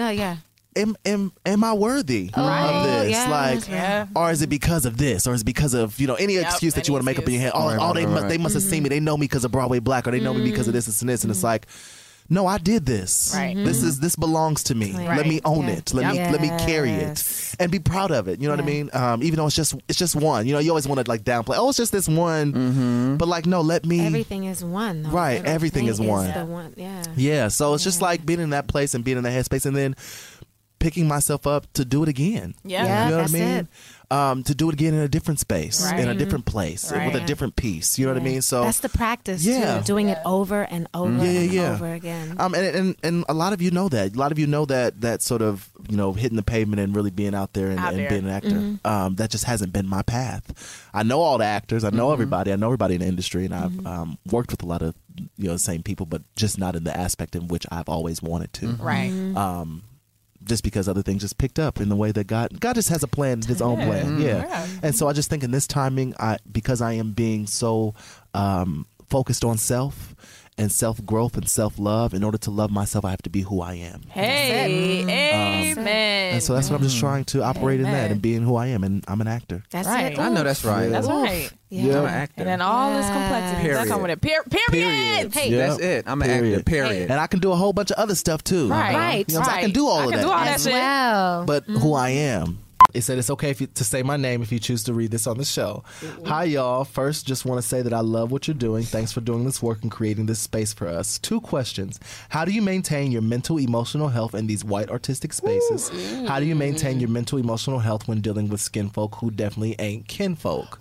Am I worthy of this? Or is it because of this? Or is it because of any excuse that you want to make up in your head? They must have seen me. They know me because of Broadway Black, or they know me because of this and this. And it's like, no, I did this. Right. This belongs to me. Right. Let me own it. Let me carry it and be proud of it. You know what I mean? Even though it's just one. You always want to downplay. Oh, it's just this one. But no, let me. Everything is one. Though. Right. Everything is one. The one. Yeah. Yeah. So it's just being in that place and being in that headspace, and then picking myself up to do it again. Yeah. You know what I mean? It. To do it again in a different space, in a different place, with a different piece. You know what I mean? So that's the practice. Too, doing it over and over and over again. And a lot of you know that. A lot of you know that sort of hitting the pavement and really being out there and being an actor. That just hasn't been my path. I know all the actors. I know everybody. I know everybody in the industry, and I've worked with a lot of the same people, but just not in the aspect in which I've always wanted to. Right. Just because other things just picked up in the way that God just has a plan, his own plan. Yeah. And so I just think in this timing, because I am being so focused on self and self-growth and self-love, in order to love myself, I have to be who I am. Amen. And so that's what I'm just trying to operate in that and being who I am. And I'm an actor. That's right. it. I know that's right. That's right. Yeah. I'm an actor. And then all this complexity that come with it. Period. Hey. That's it. I'm an actor. Period. And I can do a whole bunch of other stuff too. Right. You know what I'm saying? I can do all of that. As well. But who I am. It said it's okay to say my name if you choose to read this on the show. Hi, y'all. First, just want to say that I love what you're doing. Thanks for doing this work and creating this space for us. 2 questions. How do you maintain your mental, emotional health in these white artistic spaces? How do you maintain your mental, emotional health when dealing with skin folk who definitely ain't kinfolk?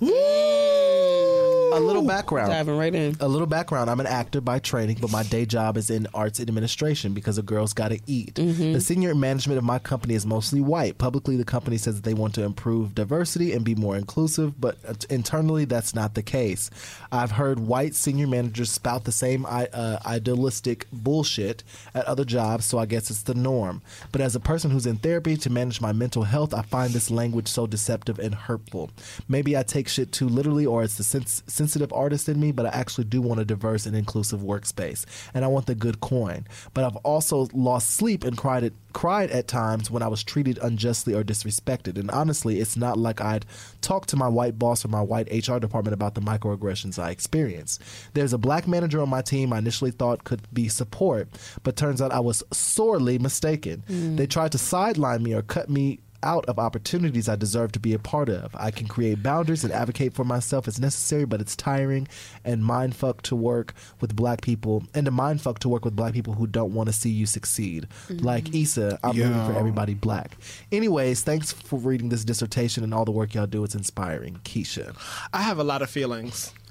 A little background. Diving right in. A little background. I'm an actor by training, but my day job is in arts administration because a girl's got to eat. The senior management of my company is mostly white. Publicly, the company says that they want to improve diversity and be more inclusive, but internally, that's not the case. I've heard white senior managers spout the same idealistic bullshit at other jobs, so I guess it's the norm. But as a person who's in therapy to manage my mental health, I find this language so deceptive and hurtful. Maybe I take shit too literally, or it's the sensitive artist in me, but I actually do want a diverse and inclusive workspace, and I want the good coin. But I've also lost sleep and cried at times when I was treated unjustly or disrespected. And honestly, it's not like I'd talk to my white boss or my white HR department about the microaggressions I experienced. There's a black manager on my team I initially thought could be support, but turns out I was sorely mistaken. They tried to sideline me or cut me out of opportunities I deserve to be a part of. I can create boundaries and advocate for myself as necessary, but it's tiring and mindfuck to work with black people, and to mindfuck to work with black people who don't want to see you succeed. Like Issa, I'm rooting for everybody black. Anyways, thanks for reading this dissertation and all the work y'all do. It's inspiring. Keisha. I have a lot of feelings.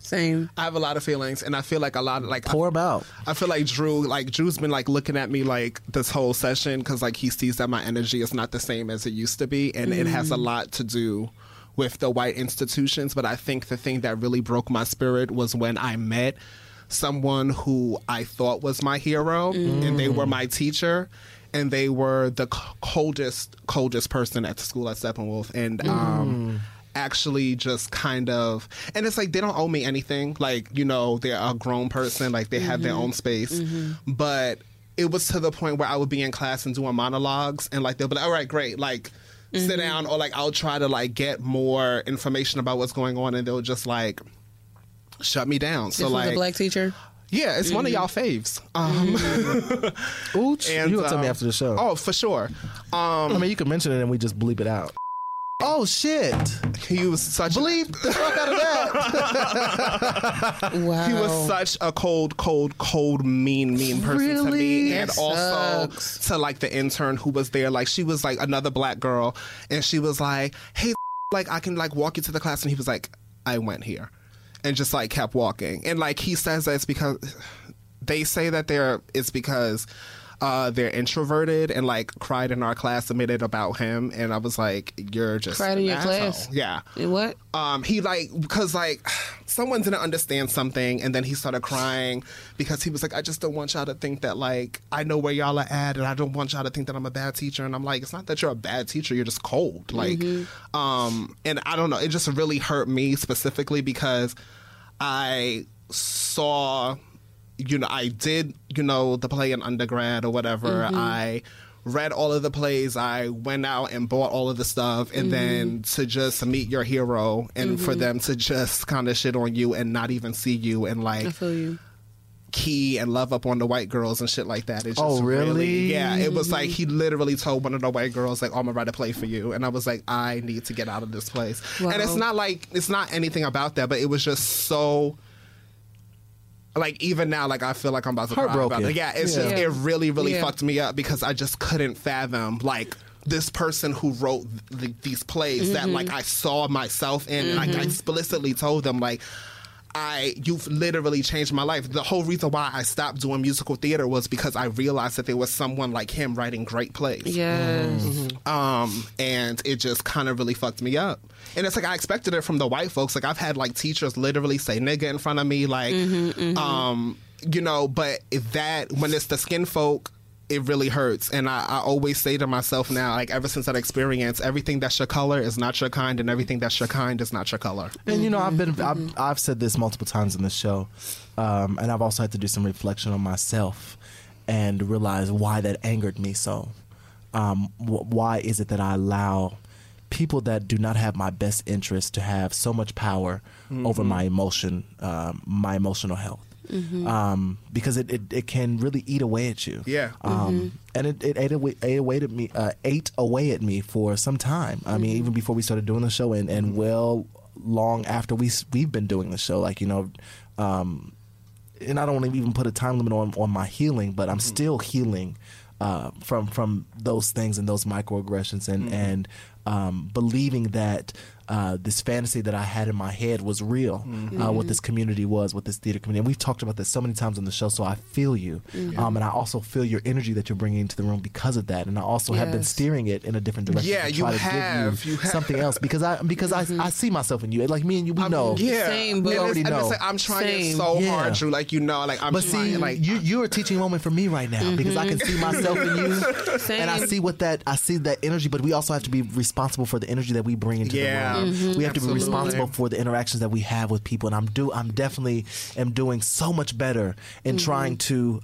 Same. I have a lot of feelings, and I feel like a lot of pour them out. I feel like Drew's been like looking at me like this whole session because like he sees that my energy is not the same as it used to be, and it has a lot to do with the white institutions. But I think the thing that really broke my spirit was when I met someone who I thought was my hero, and they were my teacher. And they were the coldest person at the school at Steppenwolf. And actually just kind of... And it's like, they don't owe me anything. Like, you know, they're a grown person. Like, they have their own space. But it was to the point where I would be in class and doing monologues. And, like, they'll be like, all right, great. Like, sit down. Or, like, I'll try to, like, get more information about what's going on. And they'll just, like, shut me down. This was a black teacher? Yeah, it's one of y'all faves. Ooch, and, you'll tell me after the show. Oh, for sure. I mean, you can mention it and we just bleep it out. Oh, shit. He was such... Bleep the fuck out of that. Wow. He was such a cold, mean person to me. And also to, like, the intern who was there. Like, she was, like, another black girl. And she was like, hey, like, I can, like, walk you to the class. And he was like, I went here. And just like kept walking. And like he says that it's because they say that it's because they're introverted and like cried in our class and made it about him. And I was like, you're just cried in your class? Yeah. In what? He like, because like someone didn't understand something and then he started crying because he was like, I just don't want y'all to think that like I know where y'all are at and I don't want y'all to think that I'm a bad teacher. And I'm like, it's not that you're a bad teacher, you're just cold. Like, and I don't know, it just really hurt me specifically because I saw, you know, I did, you know, the play in undergrad or whatever. I read all of the plays. I went out and bought all of the stuff. And then to just meet your hero and for them to just kind of shit on you and not even see you and like... I feel you. Key and love up on the white girls and shit like that. It's just oh, really? Yeah, it was like he literally told one of the white girls like, oh, I'm gonna write a play for you. And I was like, I need to get out of this place. Wow. And it's not anything about that, but it was just so like even now, like I feel like I'm about to cry about it. Yeah, it's just it really fucked me up because I just couldn't fathom like this person who wrote these plays that like I saw myself in and like I explicitly told them like, you've literally changed my life. The whole reason why I stopped doing musical theater was because I realized that there was someone like him writing great plays. Yes. And it just kind of really fucked me up. And it's like I expected it from the white folks. Like I've had like teachers literally say nigga in front of me, like, you know, but when it's the skin folk, it really hurts. And I always say to myself now, like ever since that experience, everything that's your color is not your kind and everything that's your kind is not your color. And you know, I've said this multiple times in the show, and I've also had to do some reflection on myself and realize why that angered me so. Why is it that I allow people that do not have my best interest to have so much power over my emotional health? Because it can really eat away at you. Yeah. And it ate away at me for some time. I mean, even before we started doing the show and well long after we've been doing the show, like, you know, and I don't want to even put a time limit on my healing, but I'm still healing from those things and those microaggressions and believing that this fantasy that I had in my head was real, what this community was, what this theater community. And we've talked about this so many times on the show, so I feel you. And I also feel your energy that you're bringing into the room because of that. And I also have been steering it in a different direction to try to give you something else because I see myself in you. Like me and you, we know. Yeah. Same, we already know. Like, I'm trying so hard, Drew. Like, you know, like I'm but trying. See, like you're a teaching moment for me right now because I can see myself in you. And I see that energy, but we also have to be responsible for the energy that we bring into the room. We have to be responsible for the interactions that we have with people, and I'm definitely doing so much better in trying to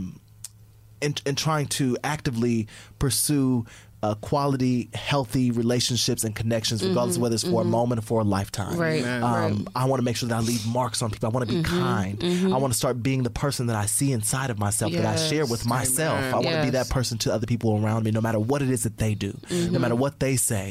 in trying to actively pursue quality, healthy relationships and connections, regardless of whether it's for a moment or for a lifetime. Right. I want to make sure that I leave marks on people. I want to be kind. I want to start being the person that I see inside of myself, that I share with myself. I want to be that person to other people around me, no matter what it is that they do, no matter what they say.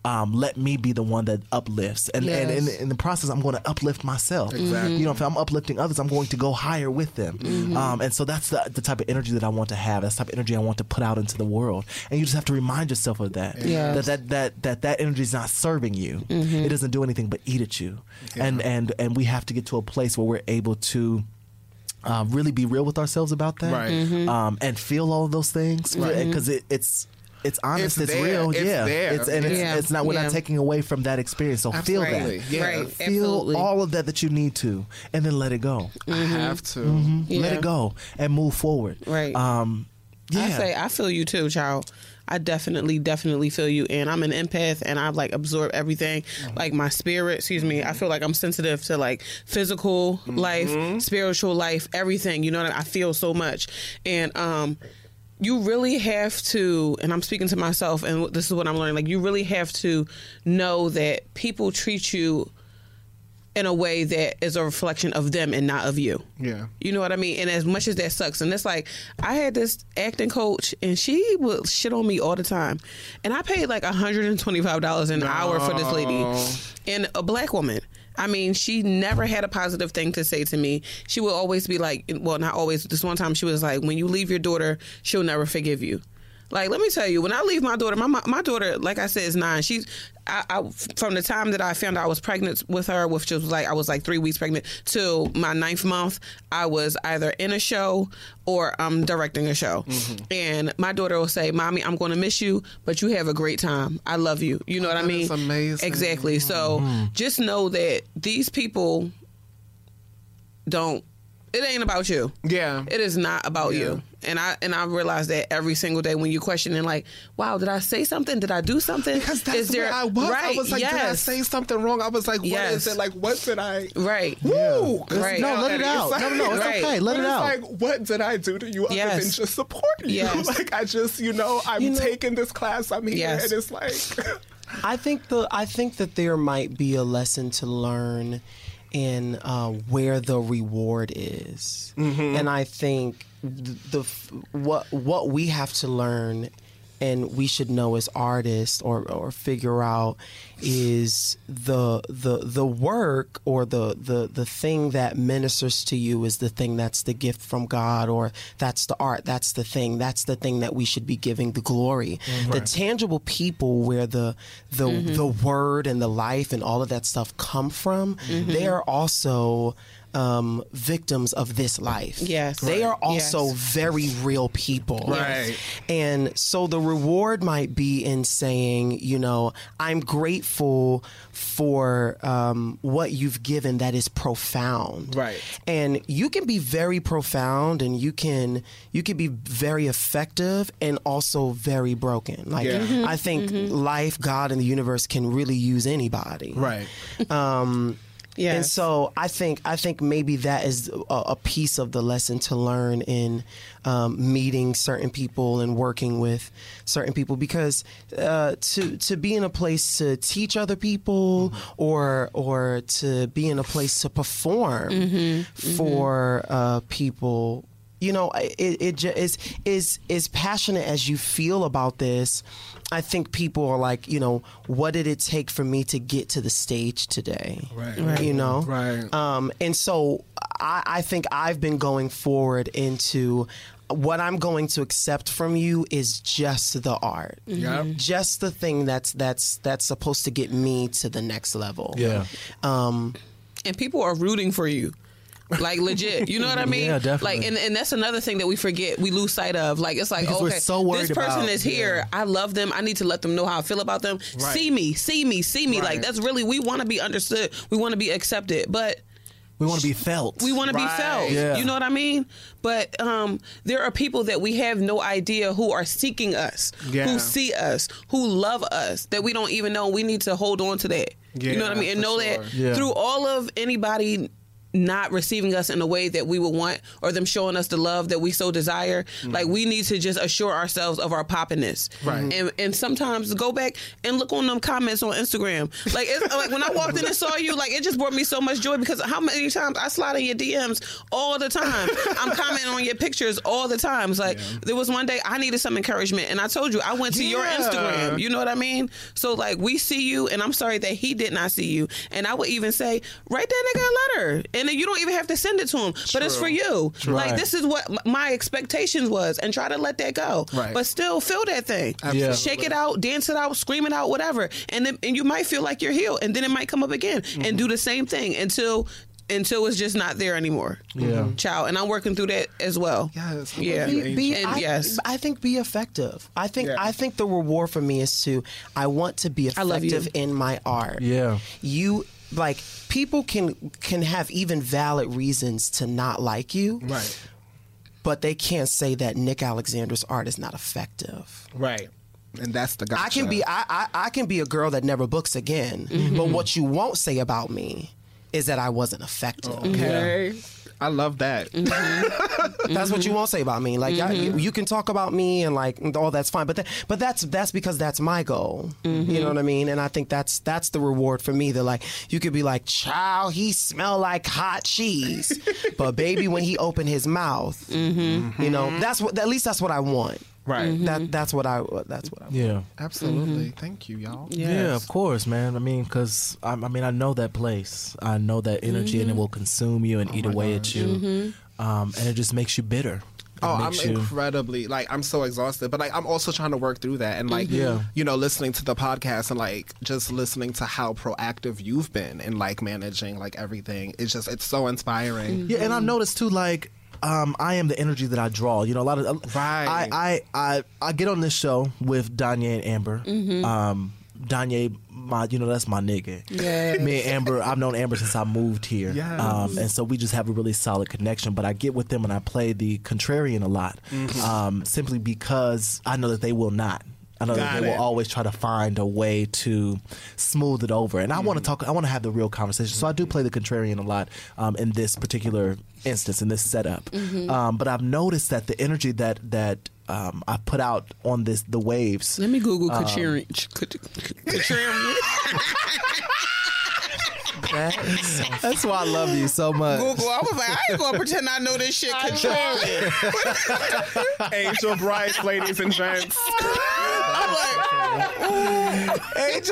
let me be the one that uplifts. And in the process, I'm going to uplift myself. Exactly. You know, if I'm uplifting others, I'm going to go higher with them. And so that's the type of energy that I want to have. That's the type of energy I want to put out into the world. And you just have to remind yourself of that. Yes. That energy is not serving you. It doesn't do anything but eat at you. And we have to get to a place where we're able to really be real with ourselves about that, right? And feel all of those things, because it's honest, it's real, it's there. It's not. We're not taking away from that experience. So Absolutely. feel that, Right. feel Absolutely. all of that you need to, and then let it go. I have to Let it go and move forward. Right. I feel you too, child. I definitely feel you, and I'm an empath, and I like absorb everything, like my spirit. I feel like I'm sensitive to like physical life, spiritual life, everything. You know what I feel so much, and you really have to. And I'm speaking to myself, and this is what I'm learning. Like, you really have to know that people treat you in a way that is a reflection of them and not of you. Yeah. You know what I mean? And as much as that sucks, and it's like, I had this acting coach, and she would shit on me all the time. And I paid like $125 an hour for this lady, and a black woman. I mean, she never had a positive thing to say to me. She would always be like, well, not always. This one time she was like, when you leave your daughter, she'll never forgive you. Like, let me tell you, when I leave my daughter, my daughter, like I said, is 9. She's, I from the time that I found out I was pregnant with her, which was like, I was like 3 weeks pregnant, till my 9th month, I was either in a show or directing a show. And my daughter will say, Mommy, I'm going to miss you, but you have a great time. I love you. You know what I mean? That's amazing. Exactly. So just know that these people it ain't about you. Yeah. It is not about you. And I realize that every single day when you're questioning, like, wow, did I say something? Did I do something? Because that's where I was. Right, I was like, did I say something wrong? I was like, what is it? Like, what did I... Right. Woo! Right. No, let it out. Like, No, it's okay. Let it out. It's like, what did I do to you other than just support you? Yes. Like, I just, I'm taking this class, I'm here, and it's like... I think that there might be a lesson to learn in where the reward is, and I think what we have to learn, and we should know as artists or figure out, is the work or the thing that ministers to you is the thing that's the gift from God, or that's the art, that's the thing that we should be giving the glory. The tangible people where the word and the life and all of that stuff come from, they are also victims of this life. Yes. They are also very real people. Right. And so the reward might be in saying, I'm grateful for what you've given that is profound. Right. And you can be very profound, and you can be very effective and also very broken. Like, I think life, God, and the universe can really use anybody. Right. Yes. And so I think maybe that is a piece of the lesson to learn in meeting certain people and working with certain people, because to be in a place to teach other people or to be in a place to perform for people, it just is passionate as you feel about this. I think people are like, what did it take for me to get to the stage today? Right. Right. And so I think I've been going forward into what I'm going to accept from you is just the art. Just the thing that's supposed to get me to the next level. Yeah. And people are rooting for you. Like, legit, you know what I mean? Yeah, definitely. Like, and that's another thing that we forget, we lose sight of. Like, it's like, Because we're okay, so worried this person about- is here. I love them. I need to let them know how I feel about them. Right. See me. Right. Like, that's really, we want to be understood. We want to be accepted. But we want to be felt. we want to be felt. Yeah. You know what I mean? But there are people that we have no idea who are seeking us, who see us, who love us, that we don't even know. We need to hold on to that. You know what I mean? And know that through all of anybody not receiving us in a way that we would want, or them showing us the love that we so desire. Like, we need to just assure ourselves of our poppiness. Right. And sometimes go back and look on them comments on Instagram. Like, it's, like when I walked in and saw you, like, it just brought me so much joy, because how many times I slide in your DMs all the time. I'm commenting on your pictures all the time. It's like, there was one day I needed some encouragement, and I told you I went to your Instagram. You know what I mean? So, like, we see you, and I'm sorry that he did not see you. And I would even say, write that nigga a letter. And then you don't even have to send it to him, but it's for you. Like, this is what my expectations was, and try to let that go. But still feel that thing. Shake it out, dance it out, scream it out, whatever. And you might feel like you're healed, and then it might come up again, and do the same thing until it's just not there anymore. Child. And I'm working through that as well. Yes. I think be effective. I think the reward for me is I want to be effective in my art. Like, people can have even valid reasons to not like you. Right. But they can't say that Nick Alexander's art is not effective. Right. And that's the gotcha. I can be a girl that never books again. But what you won't say about me is that I wasn't effective. Okay. I love that. That's what you won't say about me. Like, you can talk about me and like, oh, that's fine. But that's because that's my goal. You know what I mean? And I think that's the reward for me. That, like, you could be like, child, he smell like hot cheese. But baby, when he opened his mouth, you know, at least that's what I want. Right. That's what I want. Yeah. Absolutely. Thank you, y'all. Yes. Yeah, of course, man. I mean, because I know that place. I know that energy, and it will consume you and eat away at you, and it just makes you bitter. I'm incredibly, like, I'm so exhausted, but like, I'm also trying to work through that, and like, you know, listening to the podcast and like just listening to how proactive you've been in like managing like everything. It's so inspiring. Yeah, and I've noticed too, like, I am the energy that I draw. You know, a lot of I get on this show with Danye and Amber. Danye, that's my nigga. Yeah. Me and Amber, I've known Amber since I moved here. Yes. And so we just have a really solid connection. But I get with them and I play the contrarian a lot, simply because I know that they will not. I know that they will always try to find a way to smooth it over. And I want to have the real conversation. So I do play the contrarian a lot in this particular instance, in this setup. But I've noticed that the energy that I put out on the waves. Let me Google contrarian. That's why I love you so much. Google, I was like, I ain't gonna pretend I know this shit. Contrarian. Angel Bryce, ladies and gents. I'm like, Angel,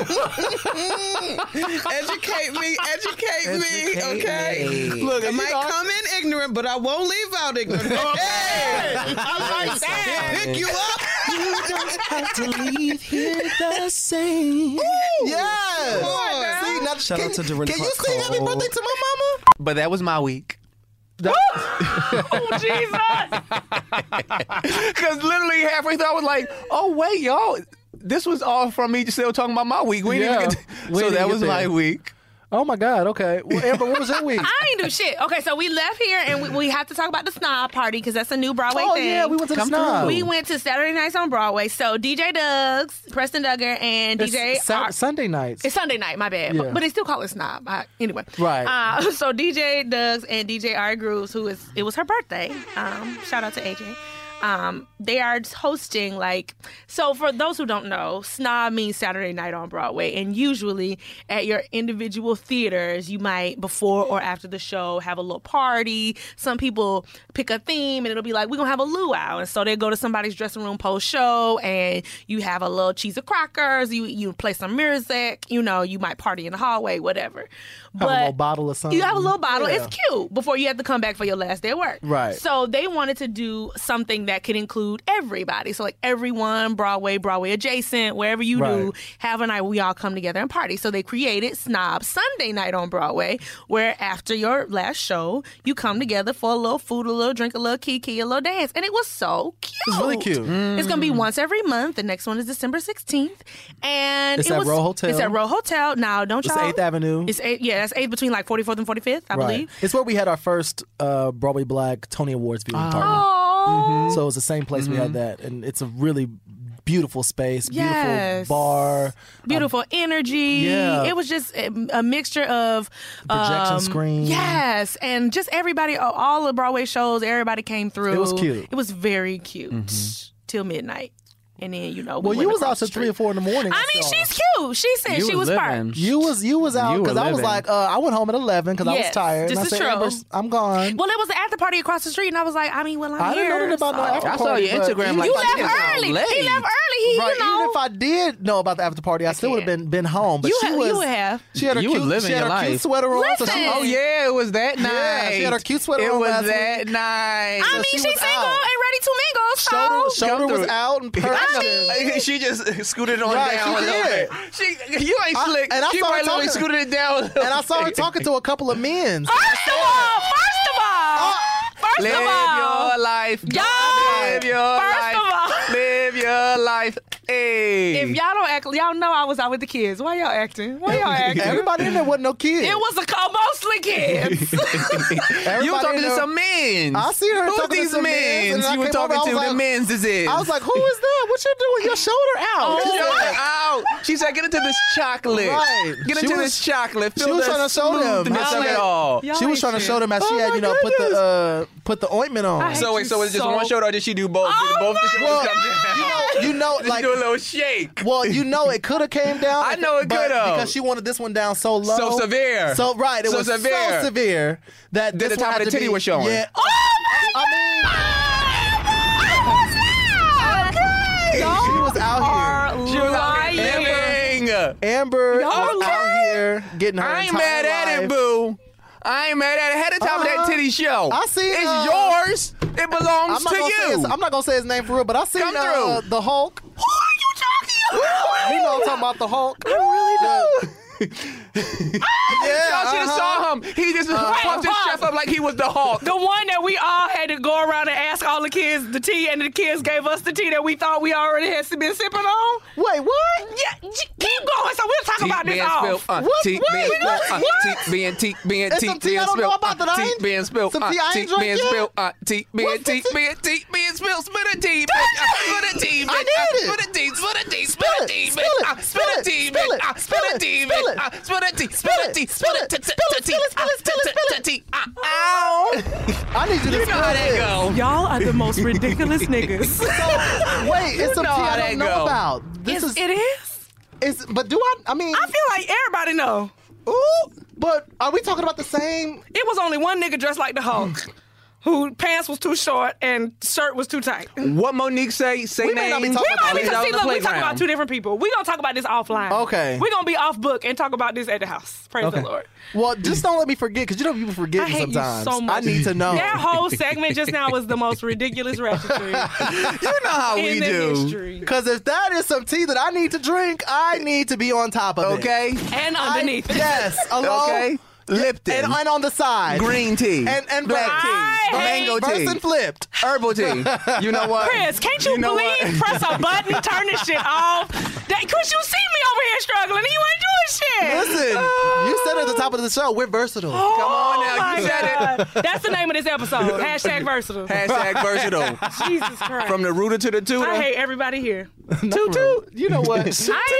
educate me, okay? Look, I might come in ignorant, but I won't leave out ignorant. Hey, I like that. Pick you up. You don't have to leave here the same. Yes. Shout out to Dorinda. Can you sing happy birthday to my mama? But that was my week. Oh, Jesus. Because literally halfway through, I was like, oh, wait, y'all. This was all from me still talking about my week. So that was my week. Oh my God! Okay, well, Amber, what was your week? I ain't do shit. Okay, so we left here and we have to talk about the Snob Party because that's a new Broadway thing. Oh yeah, we went to the Snob. We went to Saturday Nights on Broadway. So DJ Duggs, Preston Duggar, and DJ Sunday nights. It's Sunday night. My bad, but they still call it Snob. Anyway, right. So DJ Duggs and DJ Ari Grooves, it was her birthday. Shout out to AJ. They are hosting, like, so for those who don't know, Snob means Saturday Night on Broadway, and usually at your individual theaters, you might, before or after the show, have a little party. Some people pick a theme, and it'll be like, we're gonna have a luau, and so they go to somebody's dressing room post-show, and you have a little cheese of crackers, you play some music, you might party in the hallway, whatever. Have a little bottle or something. You have a little bottle. Yeah. It's cute before you have to come back for your last day of work. Right. So they wanted to do something that could include everybody. So like everyone, Broadway adjacent, wherever you do, have a night where we all come together and party. So they created Snob Sunday Night on Broadway, where after your last show, you come together for a little food, a little drink, a little kiki, a little dance. And it was so cute. It's really cute. It's going to be once every month. The next one is December 16th. And it's at Row Hotel. It's at Row Hotel. Now, don't y'all... It's 8th Avenue. It's 8th, yeah, that's 8th between like 44th and 45th, I believe. It's where we had our first Broadway Black Tony Awards viewing party. So it was the same place we had that, and it's a really beautiful space, Yes. beautiful bar, Beautiful energy. Yeah. It was just a mixture of projection screen. Yes, and just everybody, all the Broadway shows, everybody came through. It was cute. It was very cute till midnight. And then, we Well, went you was across out till the 3 or street. 4 in the morning. I mean, she's cute. She said she was parked. You was out because I was like, I went home at 11 because I was Yes, tired. this and I is said, true. Amber, I'm gone. Well, it was the after party across the street, and I was like, I'm I here. didn't know nothing about no after I party. saw your but Instagram, even like, You if I left did- early. late. He left early. Right, You know. even if I did know about the after party, I still would have been home. But You she ha- was. you would have. She had her You was cute. living She had your her cute life. sweater on. So Listen. she, Oh yeah, it was that night. Yeah, she had her cute sweater It on was last that week. night. I mean, she she's was single out. and ready to mingle. So Shoulder was through. out and perched. She just scooted on Right, down she a little did. bit. You ain't slick. and I She saw her might literally talking- scooted it down. A little And I saw her bit. talking to a couple of men. First of all, Live your life. Y'all, Live your first life. of all, Live your life. Hey. if y'all don't act, y'all know I was out with the kids. Why y'all acting? Why y'all acting? Everybody in there wasn't no kid. It was mostly kids. You were talking to some men. I seen her Who's talking to these some men? and I You were came talking over, I to was the like- men's is it? I was like, who is that? What you doing? Your shoulder out. She Shoulder said- out. She said, get into this chocolate. Right. Get She into was- this chocolate. she Feel was the trying to show them. smoothness I of it said- all. She was trying to show them that she had, put the ointment on. So wait, so was it just one shoulder or did she do both? Did both the shoulders Well, come down? you know, Just like do a little shake. Well, it could have came down. I know it but could have. because she wanted this one down so low, So severe. So right, it So was severe. so severe that That this the top one of had the to titty be- was showing. Yeah. She was out here. She was out here living. Amber was out here getting her. I ain't entire mad at it, life. boo. I ain't mad at it. Head of time of that titty show. I see. It's yours. It belongs to you. I'm not gonna say his name for real, but I seen Come through. the Hulk. Who are you talking about? You know I'm talking about the Hulk. I really do. Y'all should have saw him. He just pumped his chest up like he was the Hulk. The one that we all had to go around and ask all the kids the tea, and the kids gave us the tea that we thought we already had been sipping on. Wait, what? Yeah, keep going. So we'll talk about this being off. spilled. What? Tea Wait, being what? spilled. What? Tea being tea being It's tea some tea being I don't know spilled. about that I Tea ain't- being spilled. some tea I Tea ain't drunk being yet? spilled. Tea being What's the tea tea? being tea being spilled. Spill the tea, bitch. Spill the tea, bitch. I need it. Spill the tea. Spill the tea. Spill Spill the it. tea, Spill bitch. it. Spill the tea, Spill it. bitch. Spill the tea, Spill it. bitch. Spill the tea. Spill Spill the it. tea. Spill Spill it. the tea. Spill it. Spill it. Spill it. Spill it. Spill it. tea. Ow. I need you to You know how that go. Y'all are the most ridiculous niggas. Wait, it's some tea know how I that don't know go. about. This is It is. but do I mean I feel like everybody know. ooh, but are we talking about the same? It was only one nigga dressed like the Hulk, who pants was too short and shirt was too tight. What Monique say? Say We may not be names. talking about We this. might Out be, in the look, we talking playground. about two different people. We gonna talk about this offline. Okay. We gonna be off book and talk about this at the house. Praise the Lord. Well, just don't let me forget because you know people forget I hate sometimes. you so much. I need to know. That whole segment just now was the most ridiculous ratchetry You know how we in the do. history. Because if that is some tea that I need to drink, I need to be on top of it. Okay. And underneath. Yes. Hello? Okay. Lipton. And on the side. Green tea. And black I tea. hate Mango tea. Person flipped. Herbal tea. You know what? Chris, can't you, know please press a button, turn this shit off? Chris, you see me over here struggling and you ain't doing shit. Listen, you said at the top of the show, we're versatile. Oh, Come on now, my you said God. That's the name of this episode. Hashtag versatile. Hashtag versatile. Jesus Christ. From the rooter to the tutor. I hate everybody here. Toot toot. You know what?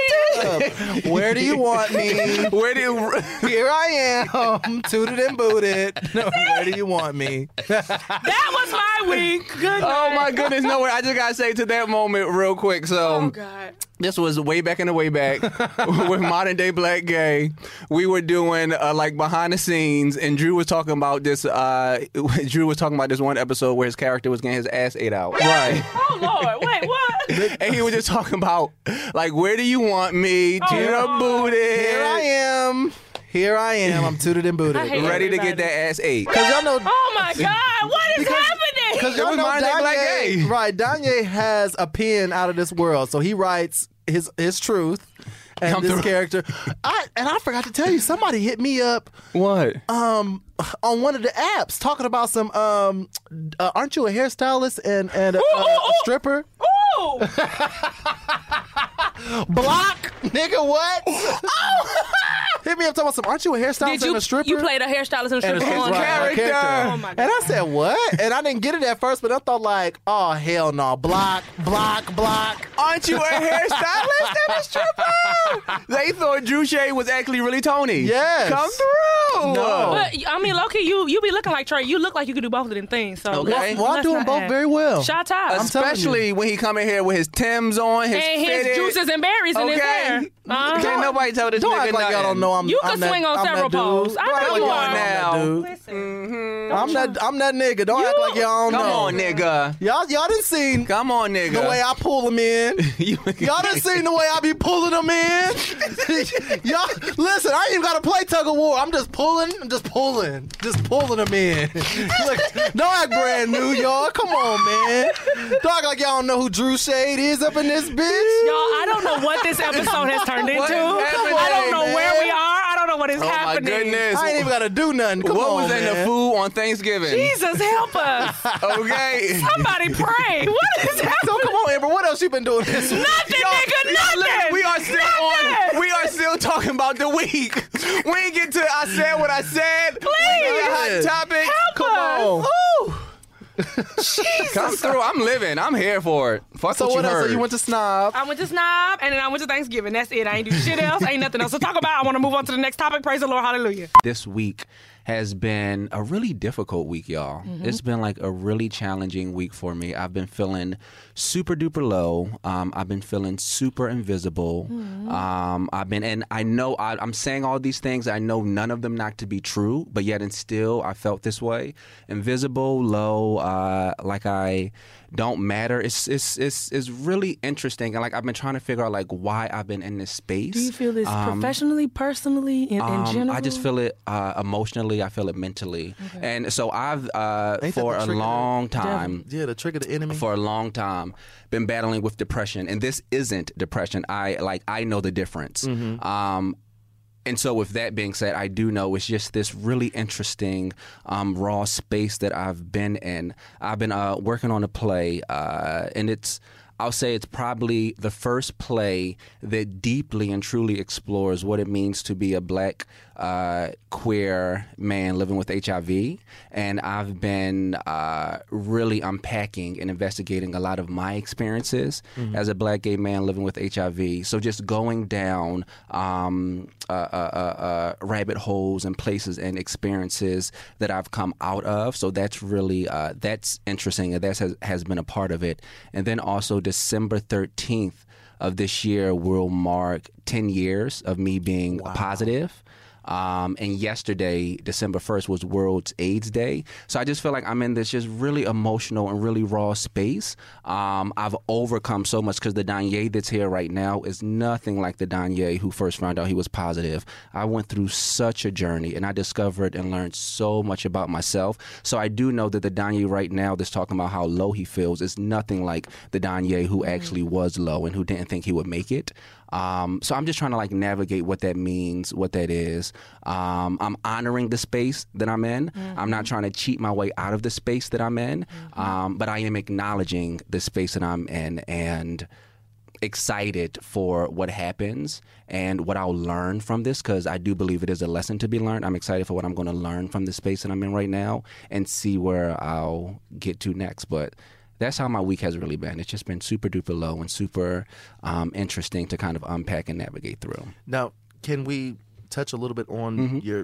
I Where do you want me? Where do you... Here I am, tooted and booted. Where do you want me? that was my week. Good Oh night. my goodness, no way. I just gotta say to that moment real quick. So Oh, God. this was way back in the way back with Modern Day Black Gay. We were doing like behind the scenes, and Drew was talking about this. Drew was talking about this one episode where his character was getting his ass ate out. Right. Oh, Lord. Wait, what? And he was just talking about like, where do you want me? Tuna booted. Here I am. I'm tooted and booted. I hate Ready to everybody. get that ass ate. Because y'all know. Oh, my God. What is happening? Because It y'all was know Modern Day Black Gay. Danye, right? Danye has a pen out of this world, so he writes his truth and Come this through. character. I forgot to tell you, somebody hit me up What? on one of the apps talking about some aren't you a hairstylist and a stripper? Ooh. Block, nigga, what? Hit me up talking about some, aren't you a hairstylist and a stripper? You played a hairstylist and a stripper on character. Oh my God. And I said, what? And I didn't get it at first, but I thought like, oh, hell no. Block. Aren't you a hairstylist and a stripper? They thought Drew Shade was actually really Tony. Yes. Come through. No. But, I mean, low-key, you be looking like Trey. You look like you could do both of them things. So Okay. Well, I do them both very well. Shout out. Especially when he come in here with his Timbs on, his And his fitted. juices and berries in his hair. Can't nobody tell this Don't nigga act like y'all nothing. don't know I'm You I'm can that- swing on I'm several that dude. poles. I Don't know act you like are. y'all that dude. I'm that nigga. Don't act like y'all don't Come know. on, nigga. Y'all done seen Come on, nigga. the way I pull them in. Y'all done seen the way I be pulling them in. Y'all, listen, I ain't even got to play tug of war. I'm just pulling them in. Look, don't act brand new, y'all. Come on, man. Don't act like y'all don't know who Drew Shade is up in this bitch. Y'all, I don't know what this episode has turned into. What is happening, I don't know man? where we are. I don't know what is Oh happening. my goodness. I ain't even got to do nothing. Come what on, was in the man. food on Thanksgiving? Jesus, help us. Okay. Somebody pray. What is happening? So come on, Amber. What else you been doing this week? Nothing, nigga, nothing. Look, we are still Nothing. we are still talking about the week. We ain't get to I said what I said. Please. Hot topic. Help Come us. on. Ooh. Come through. I'm living. I'm here for it. Fuck So what what you else? heard. So you went to Snob. I went to Snob, and then I went to Thanksgiving. That's it. I ain't do shit else. Ain't nothing else to talk about. I want to move on to the next topic. Praise the Lord. Hallelujah. This week has been a really difficult week, y'all. It's been like a really challenging week for me. I've been feeling super duper low. I've been feeling super invisible. And I know I'm saying all these things. I know none of them not to be true, but yet and still I felt this way. Invisible, low, like I don't matter. It's really interesting. And like I've been trying to figure out like why I've been in this space. Do you feel this professionally, personally, in general? I just feel it emotionally. I feel it mentally. Okay. And so I've, for a long time. Yeah, the trick of the enemy. For a long time, been battling with depression. And this isn't depression. I know the difference. And so with that being said, I do know it's just this really interesting raw space that I've been in. I've been working on a play, and I'll say it's probably the first play that deeply and truly explores what it means to be a black queer man living with HIV. And I've been really unpacking and investigating a lot of my experiences as a black gay man living with HIV. So just going down rabbit holes and places and experiences that I've come out of. So that's really, that's interesting, and that has been a part of it. And then also December 13th of this year will mark 10 years of me being positive. And yesterday, December 1st, was World AIDS Day. So I just feel like I'm in this just really emotional and really raw space. I've overcome so much because the Danye that's here right now is nothing like the Danye who first found out he was positive. I went through such a journey, and I discovered and learned so much about myself. So I do know that the Danye right now that's talking about how low he feels is nothing like the Danye who actually was low and who didn't think he would make it. So I'm just trying to like navigate what that means, what that is. I'm honoring the space that I'm in. I'm not trying to cheat my way out of the space that I'm in, but I am acknowledging the space that I'm in and excited for what happens and what I'll learn from this, because I do believe it is a lesson to be learned. I'm excited for what I'm going to learn from the space that I'm in right now and see where I'll get to next. But that's how my week has really been. It's just been super duper low and super interesting to kind of unpack and navigate through. Now, can we touch a little bit on your,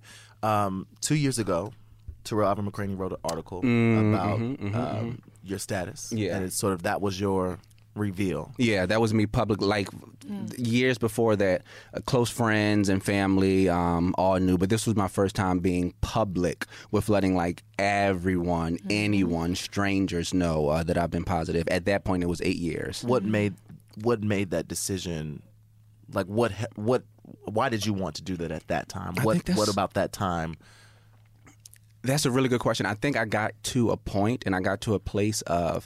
2 years ago, Terrell Alvin McCraney wrote an article about your status. Yeah. And it's sort of, that was your reveal. Yeah, that was me public. Like years before that, close friends and family all knew, but this was my first time being public with letting like everyone, anyone, strangers know that I've been positive. At that point, it was 8 years. What made that decision? Like why did you want to do that at that time? What about that time? That's a really good question. I think I got to a point and I got to a place of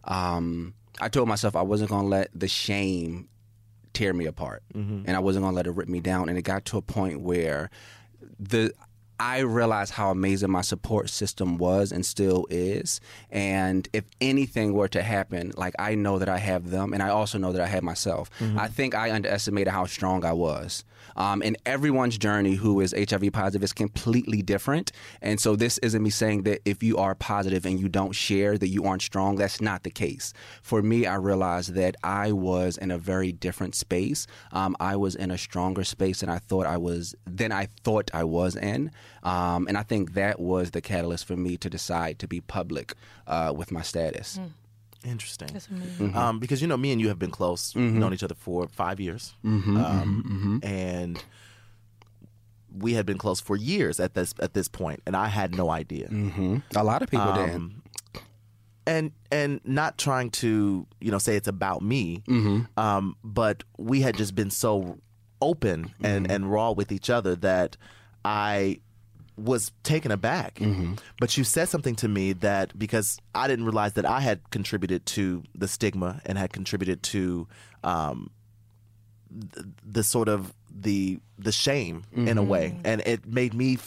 I told myself I wasn't going to let the shame tear me apart, and I wasn't going to let it rip me down. And it got to a point where I realized how amazing my support system was and still is. And if anything were to happen, like, I know that I have them, and I also know that I have myself. Mm-hmm. I think I underestimated how strong I was. And everyone's journey who is HIV positive is completely different. And so this isn't me saying that if you are positive and you don't share that you aren't strong. That's not the case. For me, I realized that I was in a very different space. I was in a stronger space than I thought I was in. And I think that was the catalyst for me to decide to be public with my status. Interesting. That's amazing. Because, you know, me and you have been close, known each other for 5 years. And we had been close for years at this point, and I had no idea. A lot of people did. And not trying to, you know, say it's about me, but we had just been so open and raw with each other that I was taken aback. But you said something to me that, because I didn't realize that I had contributed to the stigma and had contributed to the sort of the shame in a way, and it made me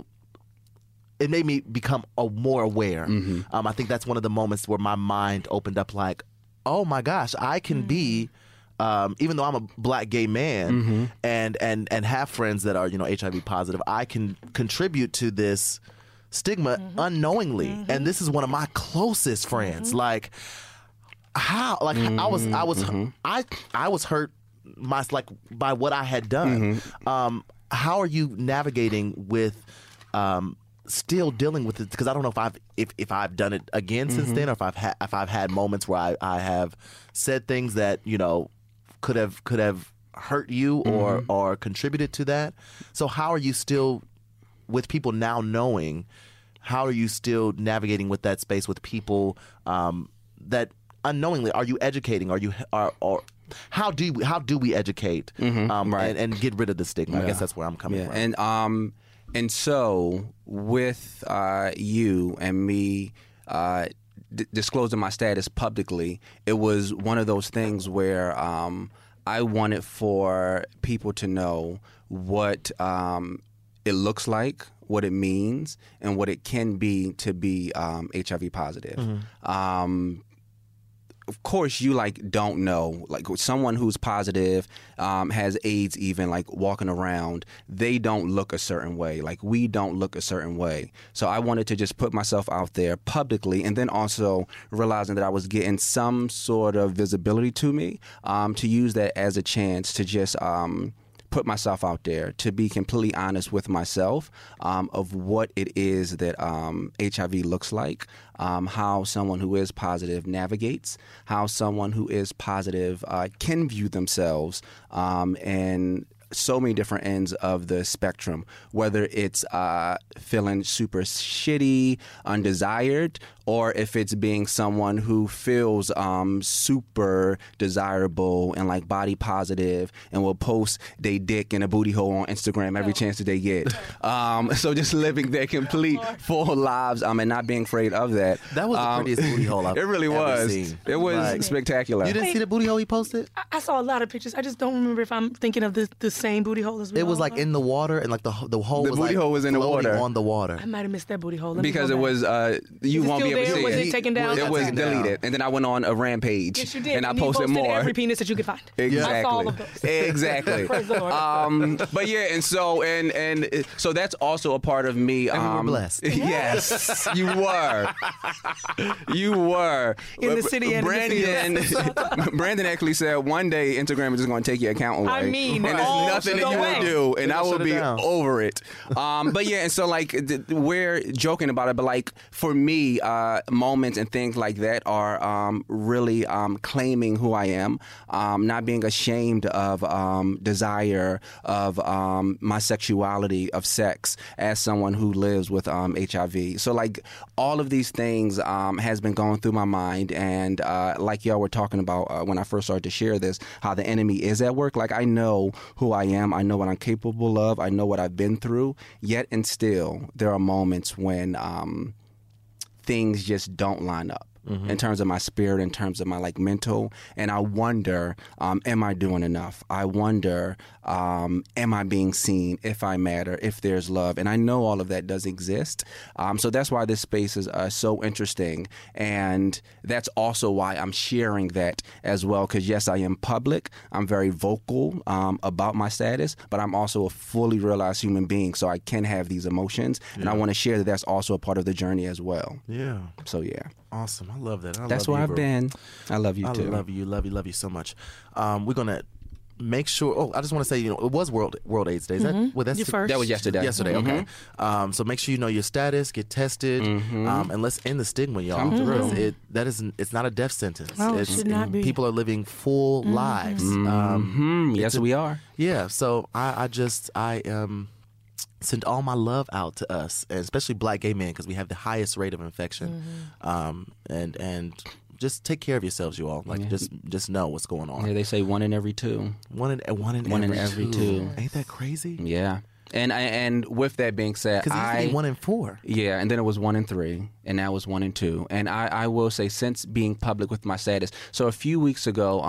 become more aware. I think that's one of the moments where my mind opened up, like, oh my gosh, I can be, even though I'm a black gay man and have friends that are, you know, HIV positive, I can contribute to this stigma unknowingly. And this is one of my closest friends. Like, how? Like, I was hurt by what I had done. How are you navigating with still dealing with it? Because I don't know if I've done it again since then, or if I've had moments where I have said things that, you know, could have hurt you or contributed to that. So how are you still, with people now knowing, how are you still navigating with that space with people that unknowingly, are you educating? Or how do we educate and get rid of the stigma? I guess that's where I'm coming from. And so with you and me disclosing my status publicly, it was one of those things where I wanted for people to know what it looks like, what it means, and what it can be to be HIV positive. Of course, you don't know. Like, someone who's positive, has AIDS, even walking around, they don't look a certain way. Like, we don't look a certain way. So I wanted to just put myself out there publicly, and then also realizing that I was getting some sort of visibility to me, to use that as a chance to just put myself out there, to be completely honest with myself of what it is that HIV looks like, how someone who is positive navigates, how someone who is positive can view themselves, and so many different ends of the spectrum, whether it's feeling super shitty, undesired, or if it's being someone who feels super desirable and body positive and will post their dick and a booty hole on Instagram every chance that they get. So just living their complete full lives and not being afraid of that. That was the prettiest booty hole I've It really ever was. seen. It was spectacular. You didn't see the booty hole he posted? I saw a lot of pictures. I just don't remember if I'm thinking of the same booty hole as we It was all in the water, and the hole The was booty hole was in the floating water. on the water. I might have missed that booty hole. Let me Because go it back. was, you won't be able to see Was it. it taken down? It was taken down. deleted, and then I went on a rampage. Yes, you did. And I he posted more. every penis that you could find. Exactly. I saw all of those. Exactly. Praise the Lord. But yeah, and so that's also a part of me. And we were blessed. Yes, you were. You were In the city and in the Brandon. Brandon actually said one day Instagram is just going to take your account away. I mean, and there's nothing that you will do, and I will be over it. But yeah, and so we're joking about it, but for me, moments and things like that are really claiming who I am, not being ashamed of desire, of my sexuality, of sex, as someone who lives with HIV. So all of these things has been going through my mind, and like y'all were talking about when I first started to share this, how the enemy is at work. I know who I am, I know what I'm capable of, I know what I've been through, yet and still there are moments when things just don't line up. in terms of my spirit, in terms of my like mental. And I wonder, am I doing enough? I wonder, am I being seen, if I matter, if there's love? And I know all of that does exist. So that's why this space is so interesting. And that's also why I'm sharing that as well. Because yes, I am public. I'm very vocal about my status, but I'm also a fully realized human being. So I can have these emotions. Yeah. And I want to share that that's also a part of the journey as well. Yeah. So yeah. Awesome. I love that. That's where I've been. I love you too. Love you so much. We're going to make sure. Oh, I just want to say, it was World AIDS Day. Is that that was yesterday? Yesterday, okay. So make sure you know your status, get tested, and let's end the stigma, y'all. It's not a death sentence. No, it should not be. People are living full lives. Yes, we are. Yeah. So I send all my love out to us, and especially Black gay men, because we have the highest rate of infection. And just take care of yourselves, you all. Like just know what's going on. Yeah, they say 1 in every 2. One in every two. Ain't that crazy? Yeah. And with that being said, because it used to be 1 in 4. Yeah, and then it was 1 in 3, and now it's 1 in 2. And I will say, since being public with my status, so a few weeks ago,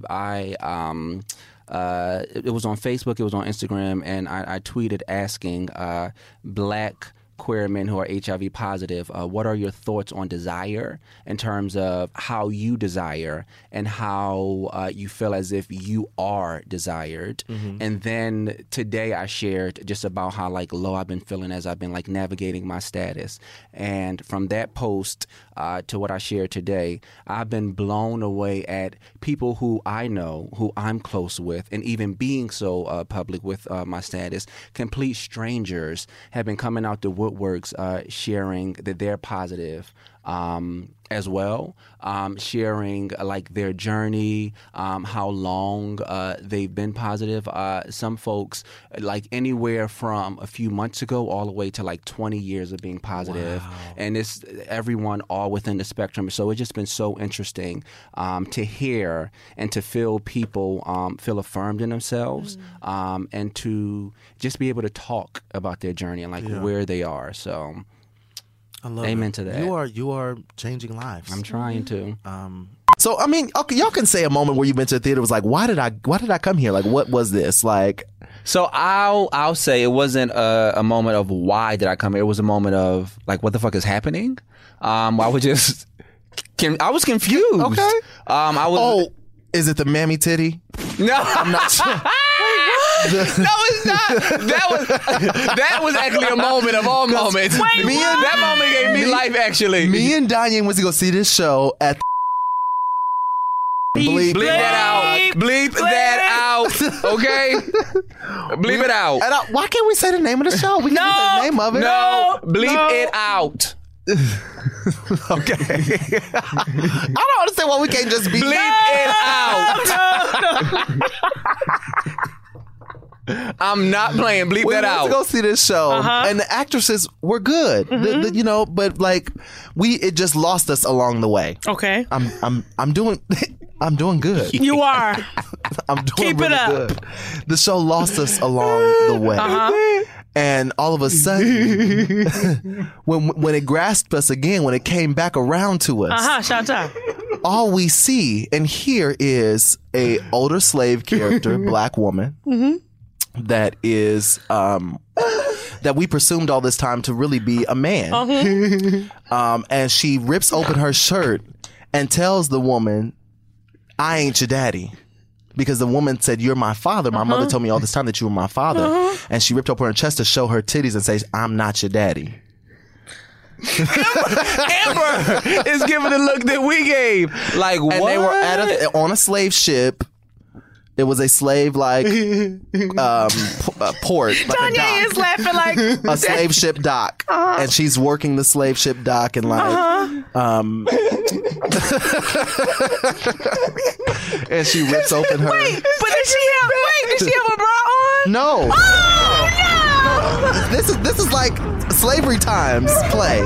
it was on Facebook, it was on Instagram, and I tweeted asking Black queer men who are HIV positive, what are your thoughts on desire in terms of how you desire and how you feel as if you are desired. And then today I shared just about how like low I've been feeling as I've been like navigating my status. And from that post to what I shared today, I've been blown away at people who I know, who I'm close with, and even being so public with my status, complete strangers have been coming out the woodworks sharing that they're positive as well, sharing like their journey, how long they've been positive. Some folks like anywhere from a few months ago all the way to like 20 years of being positive. Wow. And it's everyone all within the spectrum. So it's just been so interesting to hear and to feel people feel affirmed in themselves and to just be able to talk about their journey and like where they are. So I love amen it. to that. You are changing lives. I'm trying to. So I mean, okay, y'all can say a moment where you've been to the theater was like, why did I come here? Like, what was this? Like, so I'll say it wasn't a moment of why did I come here. It was a moment of like, what the fuck is happening? I was confused. Okay. Is it the mammy titty? No, I'm not sure. No, it's not. That was actually a moment of all moments. That moment gave me life, actually. Me and Danye was to go see this show at Bleep that out. Bleep that out. Okay? Bleep it out. And why can't we say the name of the show? We can say the name of it. No. Bleep it out. Okay. I don't understand why we can't just be bleep it out. I'm not playing. Bleep that out. We went to go see this show, and the actresses were good, but like it just lost us along the way. Okay, I'm doing good. You are. I'm doing Keep really it up. good. The show lost us along the way. And all of a sudden, when it grasped us again, when it came back around to us, shout out. All we see and hear is a older slave character, Black woman, that is that we presumed all this time to really be a man. And she rips open her shirt and tells the woman, "I ain't your daddy." Because the woman said, "You're my father. My mother told me all this time that you were my father." And she ripped open her chest to show her titties and say, "I'm not your daddy." Amber is giving the look that we gave. Like, what? And they were on a slave ship. It was a slave like port. Like Tanya is laughing like a slave ship dock, and she's working the slave ship dock and like, and she rips open her. Wait, but did she have a bra on? No. Oh, no. This is like slavery times play.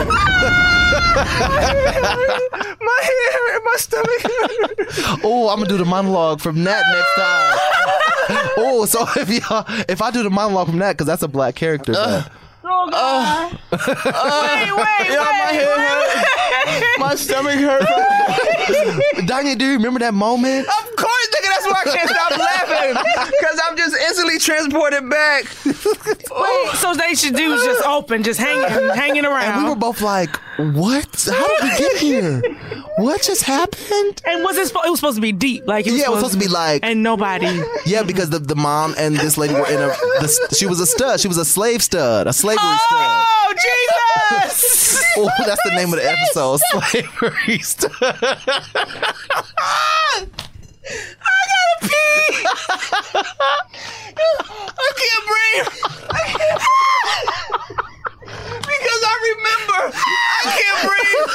My hair and my stomach. Oh, I'm gonna do the monologue from that next time. Oh, so if I do the monologue from that, because that's a Black character. Oh God. Wait. My head hurt. My stomach hurt. Danya, do you remember that moment? Of course, nigga. That's why I can't stop laughing. Because I'm just instantly transported back. Wait, so they should do just open, just hanging around. And we were both like, what? How did we get here? What just happened? And was it was supposed to be deep? Like it was supposed to be like... And nobody... Yeah, because the mom and this lady were in she was a stud. She was a slave stud. A slavery stud. Oh, Jesus! Oh, that's the name of the episode. Slavery stud. I gotta pee! I can't breathe. Because I remember. I can't breathe.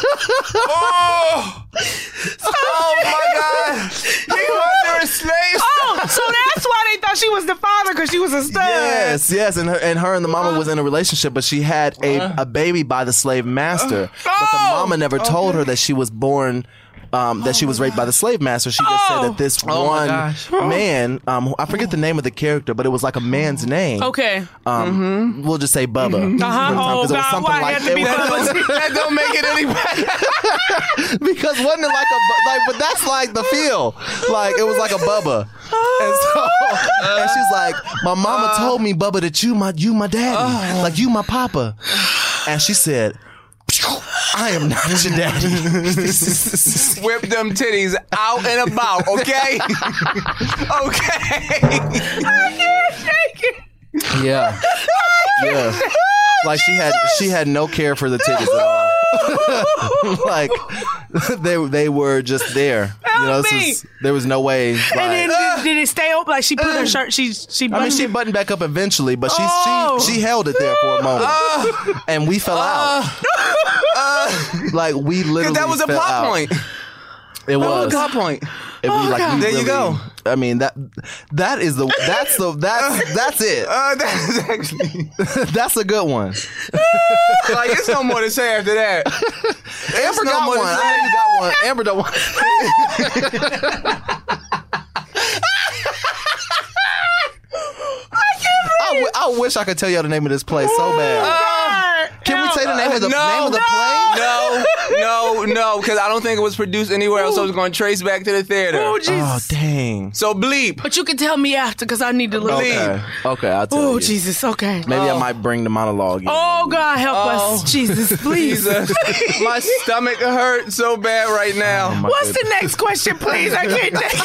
Oh my God. They were a slave. Oh, so that's why they thought she was the father, because she was a stud. Yes, and her and the mama was in a relationship, but she had a baby by the slave master. But the mama never told her that she was born. That she was raped by the slave master. She just said that this one man, I forget the name of the character, but it was like a man's name. Okay. We'll just say Bubba. Oh God, why had to be Bubba? That don't make it any better. Because wasn't it but that's like the feel. Like it was like a Bubba. And she's like, my mama told me, Bubba, that you my daddy, like you my papa. And she said, I am not your daddy. Whip them titties out and about, okay? Okay. I can't take it. Yeah. Like she had no care for the titties at all. Like they were just there. There was no way. Like, and then did it stay open? Like she put her shirt. She buttoned back up eventually, but she held it there for a moment, and we fell out. Like we literally. That was a plot point. It was a plot point. There you go. I mean that's it. That's actually that's a good one. Like it's no more to say after that. Amber got one. I know you got one. Amber don't want. I wish I could tell y'all the name of this place so bad. Can we say the name of the play? No, because I don't think it was produced anywhere else. So I was going to trace back to the theater. Oh, Jesus. Oh, dang. So bleep. But you can tell me after, because I need to leave. Okay, I'll tell you. Oh, Jesus, okay. Maybe I might bring the monologue in. Oh, God, help us. Jesus, please. Jesus. My stomach hurts so bad right now. What's the next question, please? I can't take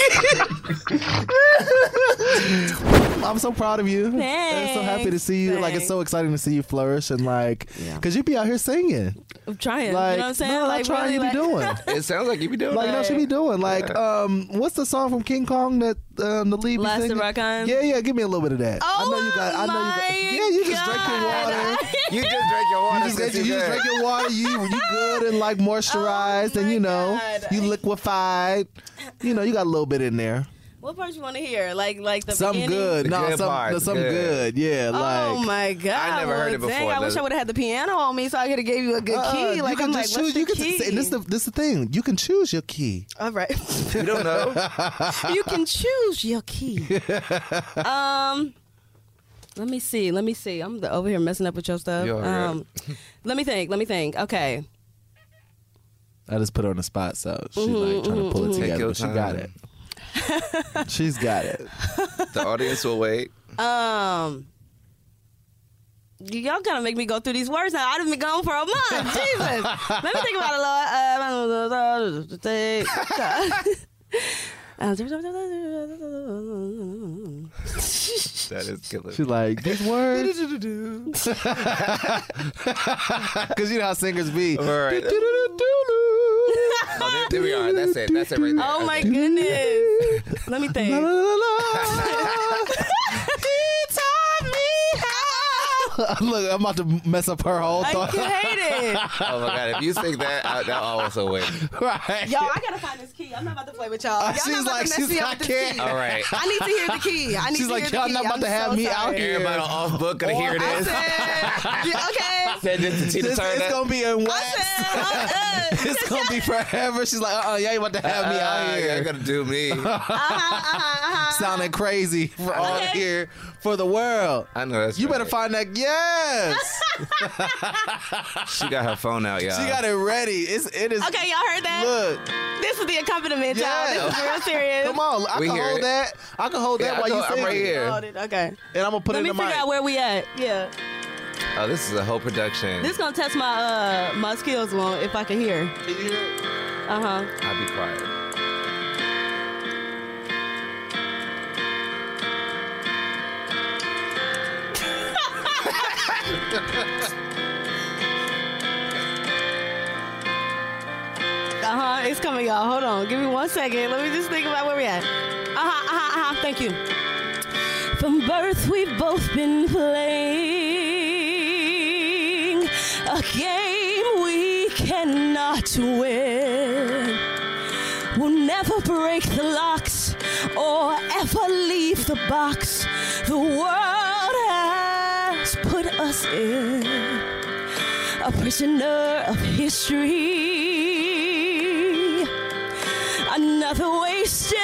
it. I'm so proud of you. Thanks. I'm so happy to see you. Thanks. Like, it's so exciting to see you flourish and because you be out here singing. I'm trying. Like, you know what I'm saying? No, I'm trying. You be doing. It sounds like you be doing. Like, no, she be doing. Like, what's the song from King Kong that the lead be Last singing? of Rock On? Yeah. Give me a little bit of that. I know you got. Yeah, you just drink your water. You just drink your water. You just drink your water. You good and like moisturized, and you liquefied. You got a little bit in there. What part you want to hear? Like the something beginning? good. Something good. Yeah. Oh my God! I never heard it before. Dang, I wish I would have had the piano on me so I could have gave you a good key. Like I'm like, what's the key? And this is the thing. You can choose your key. All right. You don't know. You can choose your key. Let me see. I'm over here messing up with your stuff. Let me think. Okay. I just put her on the spot, so she's like trying to pull it together. But she got it. She's got it. The audience will wait. Y'all gotta make me go through these words now. I've been gone for a month. Jesus. Let me think about it, Lord. That is killer. She's like, these words. Because you know how singers be. All right. Oh, there we are. That's it right there. Oh, my goodness. Let me think. Look, I'm about to mess up her whole thought. I hate it. Oh my God! If you sing that, that also win. Right. Y'all, I gotta find this key. I'm not about to play with y'all. She's like, I can't. All right. I need to hear the key. She's like, y'all not about to have me out here. Everybody off book gonna hear this. Okay, said this to Tina Turner. It's gonna be in wax. It's gonna be forever. She's like, you ain't about to have me out here. You're gonna do me. Sounding crazy for all here for the world. I know that's You right. better find that. Yes. She got her phone out, y'all. She got it ready. It is. Okay, y'all heard that? Look. This is the accompaniment, y'all. This is real serious. Come on. I can hold that. I can hold that while you sing. I'm right here. Hold it. Okay. And I'm going to put it in the mic. Let me figure out where we at. Yeah. Oh, this is a whole production. This gonna test my my skills on if I can hear. Can you hear it? Uh-huh. I'll be quiet. It's coming, y'all. Hold on. Give me 1 second. Let me just think about where we at. Thank you. From birth, we've both been playing a game we cannot win. We'll never break the locks or ever leave the box the world has put us in. A prisoner of history, another wasted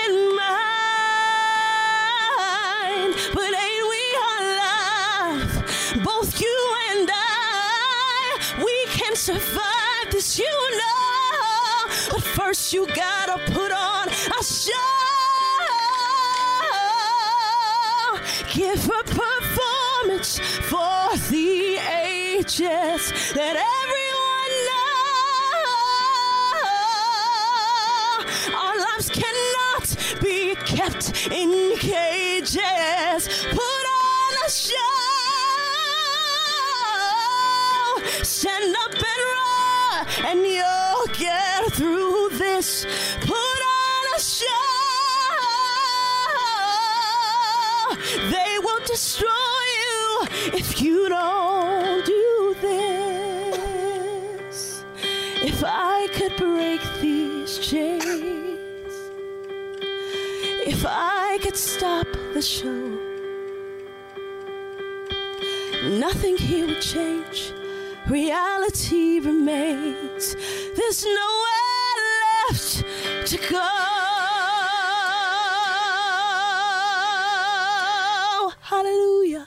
mind. But ain't we alive, both you and I? We can survive this, you know. But first you gotta put on a show. Give a performance for the ages that everyone knows. Our lives cannot be kept in cages. Put on a show. Stand up and roar, and you'll get through this. Put on a show. They will destroy you if you don't do this. If I could break these chains, if I could stop the show, nothing here would change. Reality remains. There's nowhere left to go. Hallelujah.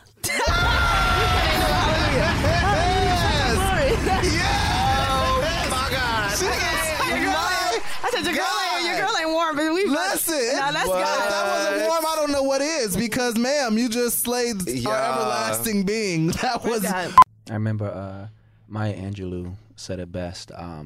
I said your girl ain't warm, but we listen. No, that's If that wasn't warm, I don't know what is, because ma'am, you just slayed our everlasting being. That was. I remember Maya Angelou said it best.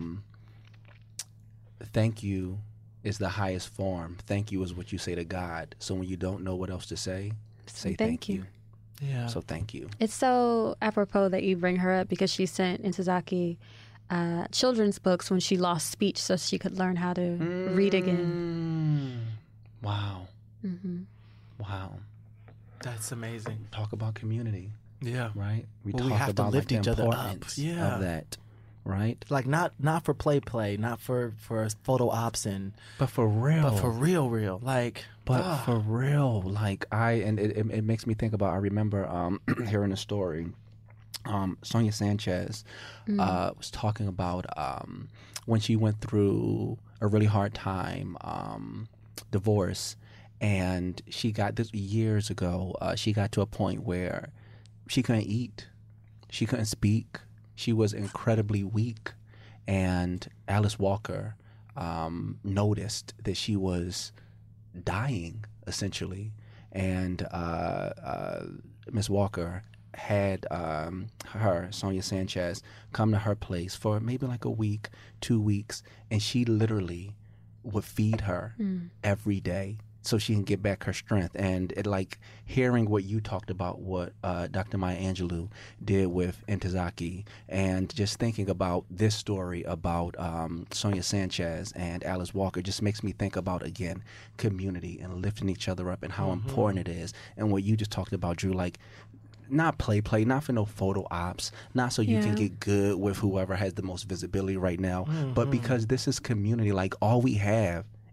Thank you is the highest form. Thank you is what you say to God. So when you don't know what else to say thank you. Yeah. So thank you. It's so apropos that you bring her up, because she sent Ntozake children's books when she lost speech so she could learn how to read again. Wow. Mm-hmm. Wow. That's amazing. Talk about community. Yeah. Right? We talk have about to lift the each other up. importance Yeah. of that. Right? Like not for play, not for photo ops but for real. But for real. Like for real. Like it makes me think about, I remember hearing a story. Sonia Sanchez was talking about when she went through a really hard time, divorce, and she got this years ago. She got to a point where she couldn't eat, she couldn't speak, she was incredibly weak, and Alice Walker noticed that she was dying essentially, and Miss Walker had Sonia Sanchez, come to her place for maybe like a week, 2 weeks, and she literally would feed her every day so she can get back her strength. And it, like, hearing what you talked about, what Dr. Maya Angelou did with Ntozake, and just thinking about this story about Sonia Sanchez and Alice Walker just makes me think about, again, community and lifting each other up and how important it is. And what you just talked about, Drew, like, not play, not for no photo ops, not so you can get good with whoever has the most visibility right now, but because this is community. Like, all we have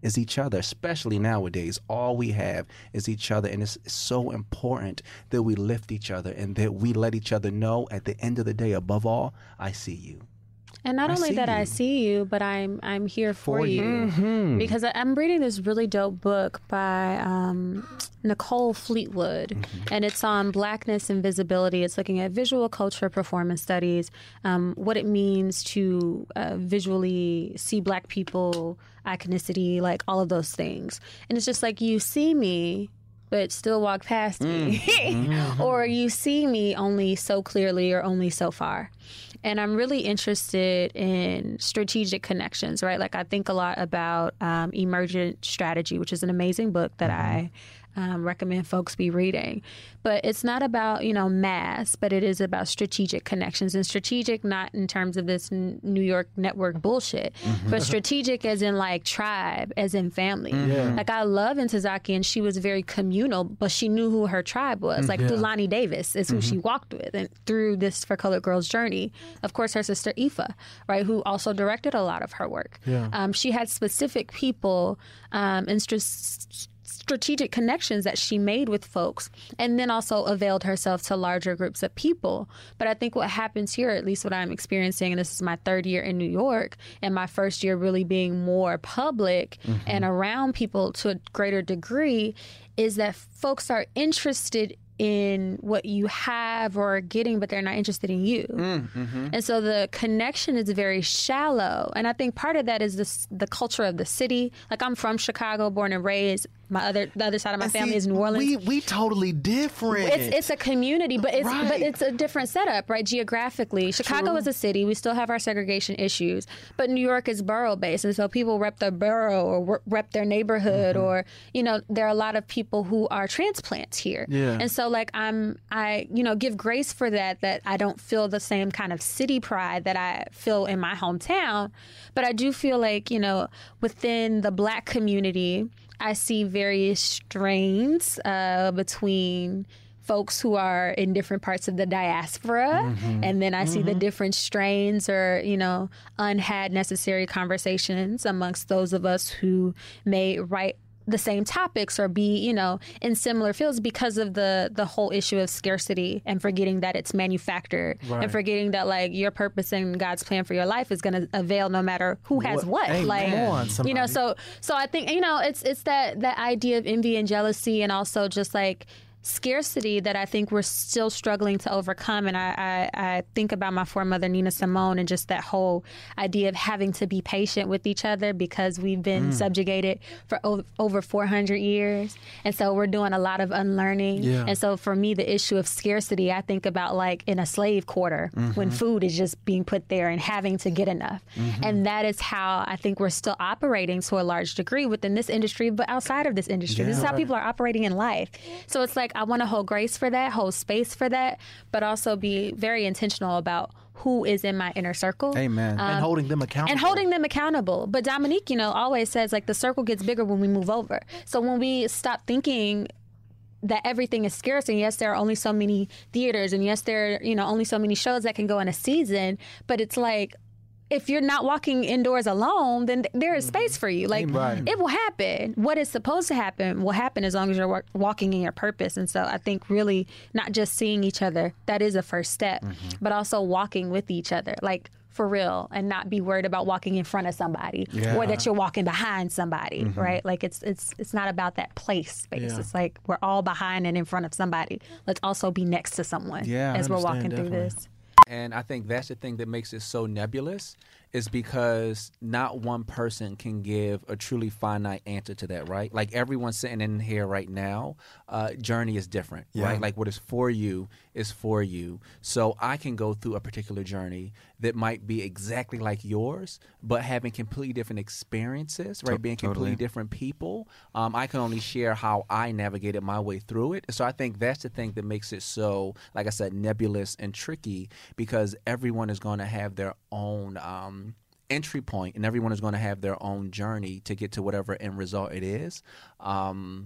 is each other, especially nowadays. All we have is each other, and it's so important that we lift each other and that we let each other know at the end of the day, above all, I see you. And not only that I see you, but I'm here for you. Mm-hmm. Because I'm reading this really dope book by Nicole Fleetwood, and it's on Blackness and visibility. It's looking at visual culture performance studies, what it means to visually see Black people, iconicity, like all of those things. And it's just like, you see me, but still walk past me. Or you see me only so clearly or only so far. And I'm really interested in strategic connections, right? Like, I think a lot about Emergent Strategy, which is an amazing book that I recommend folks be reading. But it's not about, mass, but it is about strategic connections. And strategic not in terms of this New York network bullshit, but strategic as in like tribe, as in family. Like, I love Ntozake, and she was very communal, but she knew who her tribe was. Like, Thulani Davis is who she walked with, and through this For Colored Girls journey. Of course, her sister Ifa, right, who also directed a lot of her work. She had specific people and strategic connections that she made with folks, and then also availed herself to larger groups of people. But I think what happens here, at least what I'm experiencing, and this is my third year in New York, and my first year really being more public and around people to a greater degree, is that folks are interested in what you have or are getting, but they're not interested in you. And so the connection is very shallow. And I think part of that is the culture of the city. Like, I'm from Chicago, born and raised. The other side of my family is New Orleans. We totally different. It's a community, but it's a different setup, right? Geographically, Chicago is a city. We still have our segregation issues, but New York is borough based, and so people rep their borough or rep their neighborhood, or there are a lot of people who are transplants here, and so like I give grace for that I don't feel the same kind of city pride that I feel in my hometown, but I do feel like within the Black community, I see various strains between folks who are in different parts of the diaspora, and then I see the different strains or, unhad necessary conversations amongst those of us who may write the same topics or be, in similar fields because of the whole issue of scarcity and forgetting that it's manufactured and forgetting that like your purpose and God's plan for your life is going to avail no matter who has what. Hey, like, come on, somebody. So I think, it's that idea of envy and jealousy and also just like scarcity that I think we're still struggling to overcome. And I think about my foremother, Nina Simone, and just that whole idea of having to be patient with each other because we've been subjugated for over 400 years. And so we're doing a lot of unlearning. And so for me, the issue of scarcity, I think about like in a slave quarter when food is just being put there and having to get enough. And that is how I think we're still operating to a large degree within this industry, but outside of this industry. This is how people are operating in life. So it's like, I want to hold grace for that, hold space for that, but also be very intentional about who is in my inner circle. Amen. And holding them accountable. But Dominique, always says like the circle gets bigger when we move over. So when we stop thinking that everything is scarce, and yes, there are only so many theaters, and yes, there are, only so many shows that can go in a season, but it's like, if you're not walking indoors alone, then there is space for you. Like, it will happen. What is supposed to happen will happen as long as you're walking in your purpose. And so I think really not just seeing each other, that is a first step, but also walking with each other, like for real, and not be worried about walking in front of somebody or that you're walking behind somebody, right? Like it's not about that place space. It's like we're all behind and in front of somebody. Let's also be next to someone as we're walking through this. And I think that's the thing that makes it so nebulous, is because not one person can give a truly finite answer to that, right? Like everyone sitting in here right now, journey is different, right? Like what is for you is for you. So I can go through a particular journey that might be exactly like yours, but having completely different experiences, right? Being completely different people. I can only share how I navigated my way through it. So I think that's the thing that makes it so, like I said, nebulous and tricky, because everyone is going to have their own entry point, and everyone is going to have their own journey to get to whatever end result it is.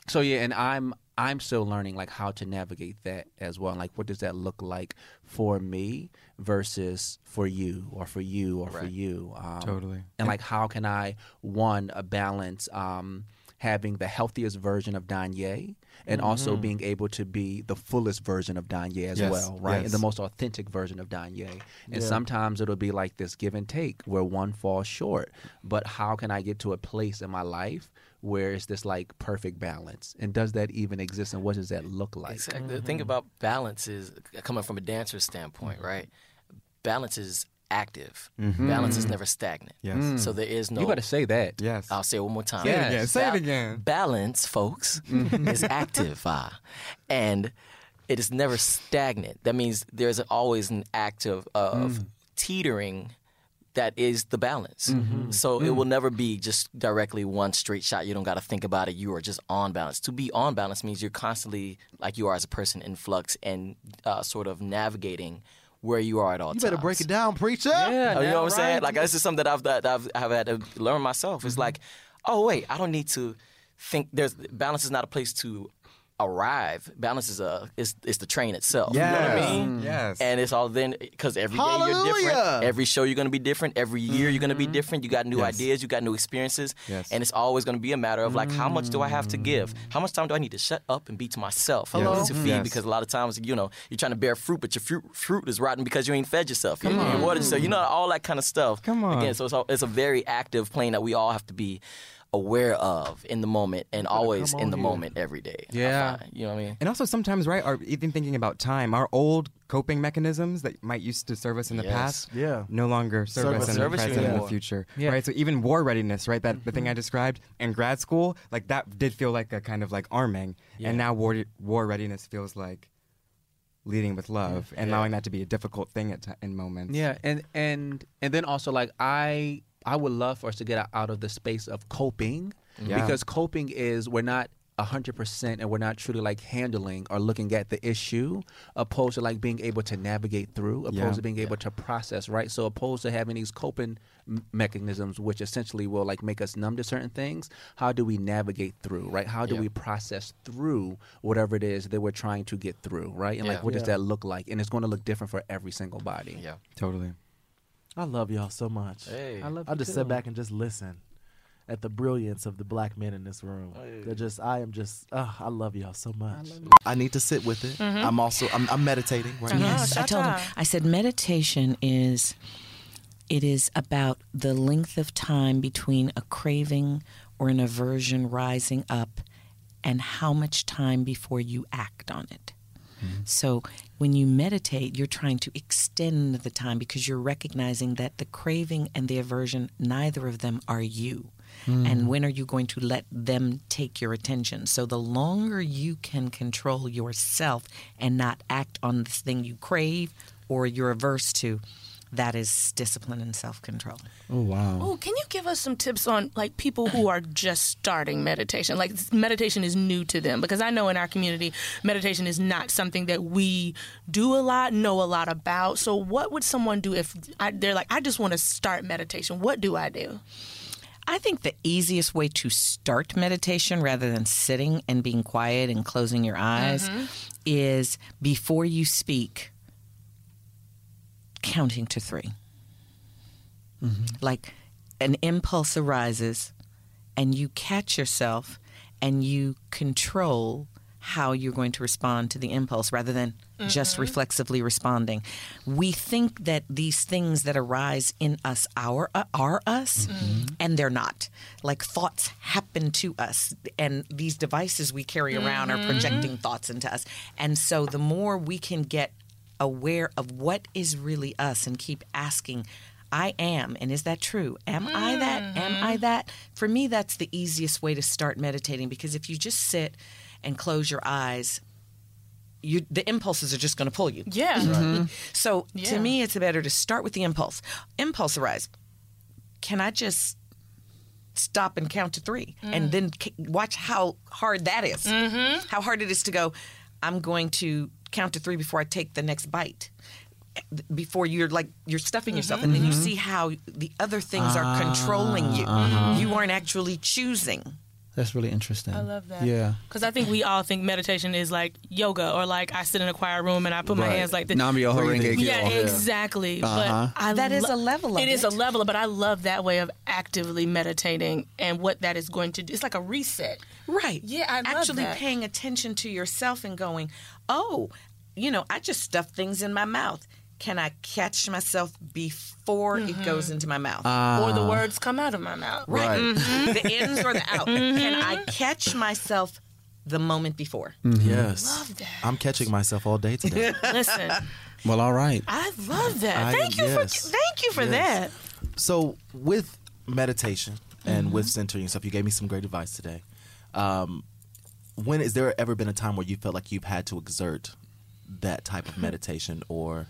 So yeah, and I'm still learning like how to navigate that as well. Like, what does that look like for me versus for you or for you or for you? Totally. And like, how can I balance having the healthiest version of Danye and also being able to be the fullest version of Danye as well, right? And the most authentic version of Danye. And sometimes it'll be like this give and take where one falls short. But how can I get to a place in my life where it's this like perfect balance? And does that even exist? And what does that look like? Exactly. The thing about balance is, coming from a dancer's standpoint, right? Balance is active. Balance is never stagnant. Yes. So there is no... You better say that. Yes. I'll say it one more time. Say it again. Say it again. Balance, folks, is active. And it is never stagnant. That means there's always an act of teetering that is the balance. So it will never be just directly one straight shot. You don't got to think about it. You are just on balance. To be on balance means you're constantly, like you are as a person, in flux and sort of navigating where you are at all times. You better break it down, preacher. Yeah, you know what I'm saying? Like, this is something that I've had to learn myself. It's like, oh, wait, I don't need to think. Balance is not a place to arrive. Balance is the train itself. Yes. You know what I mean? Yes. And it's all then, because every day you're different. Every show you're going to be different. Every year you're going to be different. You got new ideas. You got new experiences. Yes. And it's always going to be a matter of like, how much do I have to give? How much time do I need to shut up and be to myself? To feed? Because a lot of times, you're trying to bear fruit, but your fruit is rotten because you ain't fed yourself. You ain't watered yourself. All that kind of stuff. Come on. Again, so it's a very active plane that we all have to be aware of in the moment and always in the moment every day. Yeah. You know what I mean? And also sometimes, right, or even thinking about time, our old coping mechanisms that might used to serve us in the past no longer serve us in the present and the future. Right? So even war readiness, right, that the thing I described in grad school, like that did feel like a kind of like arming. And now war readiness feels like leading with love and allowing that to be a difficult thing in moments. Yeah, and then also like I would love for us to get out of the space of coping because coping is we're not 100% and we're not truly like handling or looking at the issue opposed to like being able to navigate through, opposed to being able to process, right? So opposed to having these coping mechanisms which essentially will like make us numb to certain things, how do we navigate through, right? How do we process through whatever it is that we're trying to get through, right? And like what does that look like? And it's going to look different for every single body. Yeah. Totally. I love y'all so much. Hey. I'll just sit back and just listen at the brilliance of the black men in this room. I love y'all so much. I need to sit with it. I'm meditating right now. Yes, I told him. I said meditation is about the length of time between a craving or an aversion rising up and how much time before you act on it. So when you meditate, you're trying to extend the time because you're recognizing that the craving and the aversion, neither of them are you. And when are you going to let them take your attention? So the longer you can control yourself and not act on this thing you crave or you're averse to, that is discipline and self-control. Oh, wow. Oh, can you give us some tips on, like, people who are just starting meditation? Like, meditation is new to them. Because I know in our community, meditation is not something that we do a lot, know a lot about. So what would someone do if they're like, I just want to start meditation? What do I do? I think the easiest way to start meditation rather than sitting and being quiet and closing your eyes is before you speak, counting to 3. Like an impulse arises and you catch yourself and you control how you're going to respond to the impulse rather than just reflexively responding. We think that these things that arise in us are us, and they're not. Like thoughts happen to us, and these devices we carry around are projecting thoughts into us. And so the more we can get aware of what is really us and keep asking, I am, and is that true? Am I that? Am I that? For me, that's the easiest way to start meditating, because if you just sit and close your eyes, the impulses are just going to pull you. Yeah. So to me, it's better to start with the impulse. Impulse arise. Can I just stop and count to 3 and then watch how hard that is? How hard it is to go, I'm going to count to 3 before I take the next bite. Before you're stuffing yourself, and then you see how the other things are controlling you. You aren't actually choosing That's really interesting. I love that. Yeah. Because I think we all think meditation is like yoga, or like I sit in a quiet room and I put my hands like this. Nam-myoho Renge Kyo. Yeah, exactly. But that is a level of it. It is a level, but I love that way of actively meditating and what that is going to do. It's like a reset. Right. Yeah, I love Actually that. paying attention to yourself and going, oh, I just stuffed things in my mouth. Can I catch myself before it goes into my mouth? Or the words come out of my mouth. Right. The ins or the out. Can I catch myself the moment before? Yes. Love that. I'm catching myself all day today. Listen, Well, all right. I love that. Thank you for that. So with meditation and with centering yourself, you gave me some great advice today. When has there ever been a time where you felt like you've had to exert that type of meditation or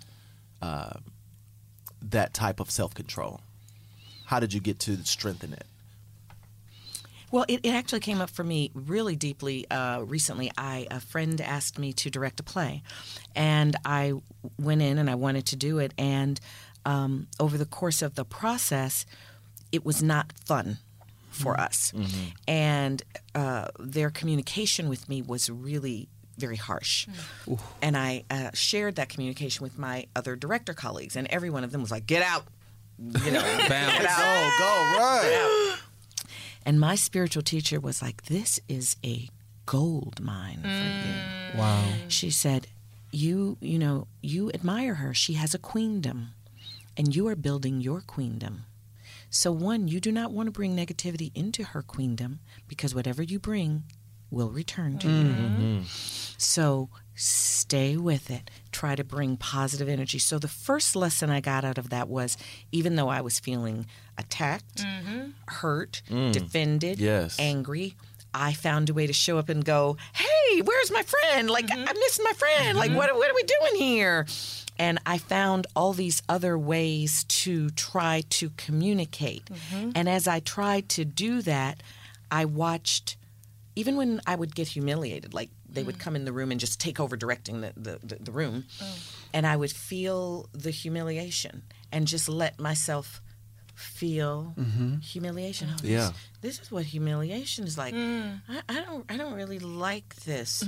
that type of self-control? How did you get to strengthen it? Well, it actually came up for me really deeply recently. A friend asked me to direct a play, and I went in and I wanted to do it. And over the course of the process, it was not fun for us. And their communication with me was really very harsh. And I shared that communication with my other director colleagues, and every one of them was like, get out. Get out. Go, run. And my spiritual teacher was like, this is a gold mine for you. Wow. She said, you admire her. She has a queendom, and you are building your queendom. So one, you do not want to bring negativity into her queendom, because whatever you bring will return to you. So stay with it. Try to bring positive energy. So the first lesson I got out of that was, even though I was feeling attacked, hurt, defended, angry, I found a way to show up and go, hey, where's my friend? Like, I missed my friend. Like, what are we doing here? And I found all these other ways to try to communicate. And as I tried to do that, I watched, even when I would get humiliated, like they would come in the room and just take over directing the room, and I would feel the humiliation and just let myself feel humiliation. Oh, this is what humiliation is like. I don't really like this.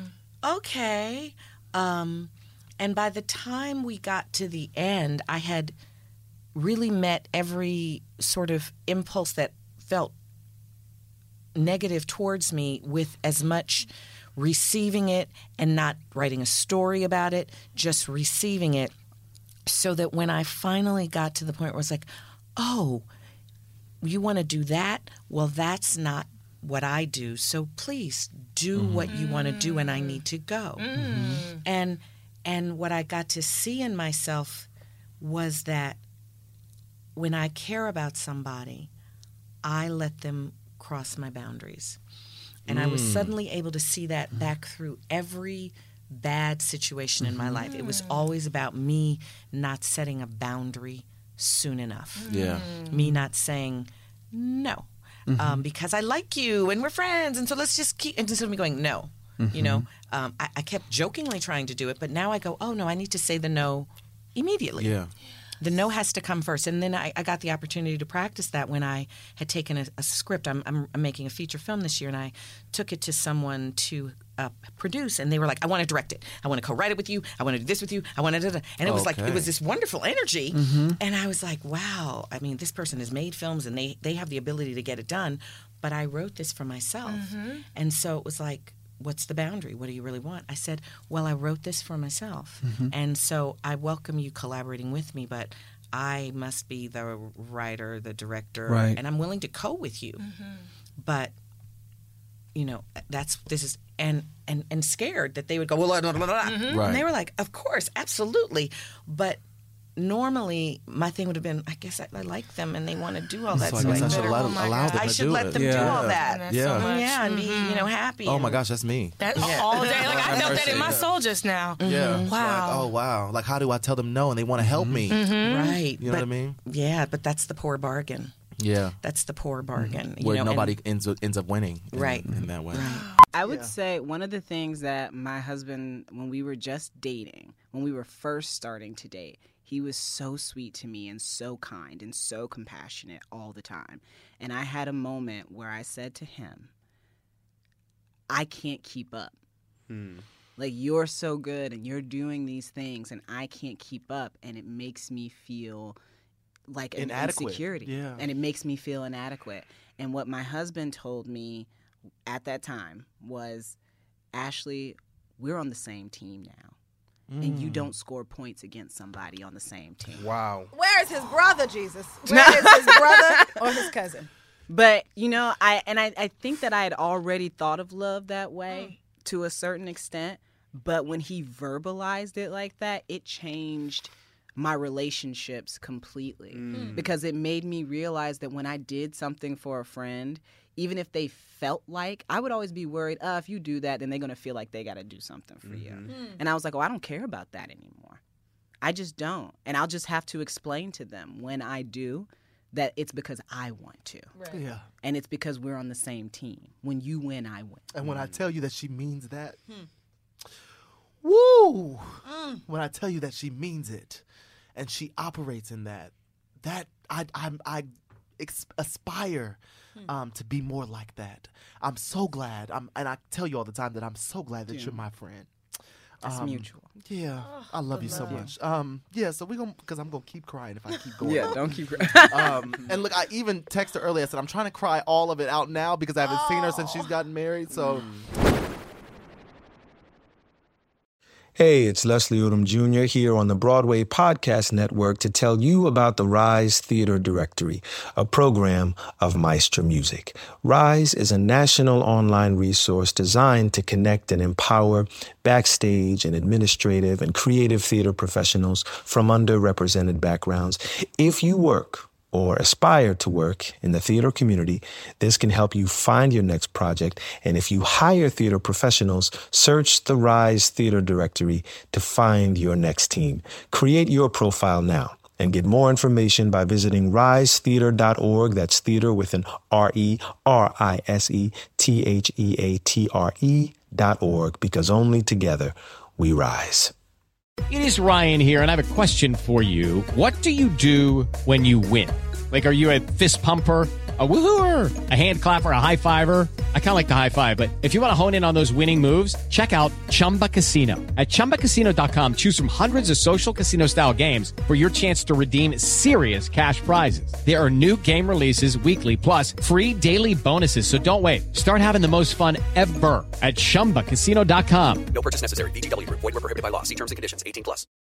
Okay. And by the time we got to the end, I had really met every sort of impulse that felt negative towards me with as much receiving it and not writing a story about it, just receiving it, so that when I finally got to the point where it's like, oh, you want to do that? Well, that's not what I do. So please do what you want to do, and I need to go. And what I got to see in myself was that when I care about somebody, I let them cross my boundaries. And I was suddenly able to see that back through every bad situation in my life. It was always about me not setting a boundary soon enough. Me not saying no, because I like you and we're friends, and so let's just keep, and instead of me going no. You know, I kept jokingly trying to do it, but now I go, oh no, I need to say the no immediately. The no has to come first. And then I got the opportunity to practice that when I had taken a script. I'm making a feature film this year, and I took it to someone to produce, and they were like, I want to direct it. I want to co-write it with you. I want to do this with you. I want to, and it was like, it was this wonderful energy. And I was like, wow, I mean, this person has made films, and they have the ability to get it done, but I wrote this for myself. And so it was like, what's the boundary? What do you really want? I said, well, I wrote this for myself. And so I welcome you collaborating with me, but I must be the writer, the director, and I'm willing to co with you. But, you know, and scared that they would go, well, blah, blah, blah. And they were like, of course, absolutely. But normally, my thing would have been, I guess I like them and they want to do all that. So I guess I should allow them to do it. I should let them do all that. And be, happy. Oh my gosh, that's me. That's all day. Like I felt that in my soul just now. Wow. Like, oh wow. Like how do I tell them no and they want to help me? Right. You know what I mean? Yeah, but that's the poor bargain. Yeah. That's the poor bargain. Where nobody ends up winning. In that way. I would say one of the things that my husband, when we were just dating, when we were first starting to date, he was so sweet to me and so kind and so compassionate all the time. And I had a moment where I said to him, I can't keep up. Like, you're so good and you're doing these things and I can't keep up, and it makes me feel like an insecurity. Yeah. And it makes me feel inadequate. And what my husband told me at that time was, Ashley, we're on the same team now. And you don't score points against somebody on the same team. Wow. Where's his brother, Jesus? Where is his brother or his cousin? But, you know, I think that I had already thought of love that way to a certain extent. But when he verbalized it like that, it changed my relationships completely. Because it made me realize that when I did something for a friend, even if they felt like, I would always be worried, if you do that, then they're going to feel like they got to do something for you. And I was like, I don't care about that anymore. I just don't. And I'll just have to explain to them when I do that it's because I want to. Right. Yeah. And it's because we're on the same team. When you win, I win. And when I tell you that she means that, woo! When I tell you that she means it and she operates in that I aspire to be more like that. I'm so glad. And I tell you all the time that I'm so glad that you're my friend. That's mutual. Yeah, I love you so much. Yeah, so because I'm gonna keep crying if I keep going. Yeah, don't keep crying. And look, I even texted her earlier. I said I'm trying to cry all of it out now because I haven't seen her since she's gotten married. So. Hey, it's Leslie Odom Jr. here on the Broadway Podcast Network to tell you about the Rise Theater Directory, a program of Maestro Music. Rise is a national online resource designed to connect and empower backstage and administrative and creative theater professionals from underrepresented backgrounds. If you work or aspire to work in the theater community, this can help you find your next project. And if you hire theater professionals, search the Rise Theater Directory to find your next team. Create your profile now and get more information by visiting risetheater.org. That's theater with an RERISETHEATRE.org, because only together we rise. It is Ryan here, and I have a question for you. What do you do when you win? Like, are you a fist pumper, a woohooer, a hand clapper, a high fiver? I kind of like the high five, but if you want to hone in on those winning moves, check out Chumba Casino. At ChumbaCasino.com, choose from hundreds of social casino-style games for your chance to redeem serious cash prizes. There are new game releases weekly, plus free daily bonuses. So don't wait. Start having the most fun ever at ChumbaCasino.com. No purchase necessary. VGW Group. Void where prohibited by law. See terms and conditions. 18+.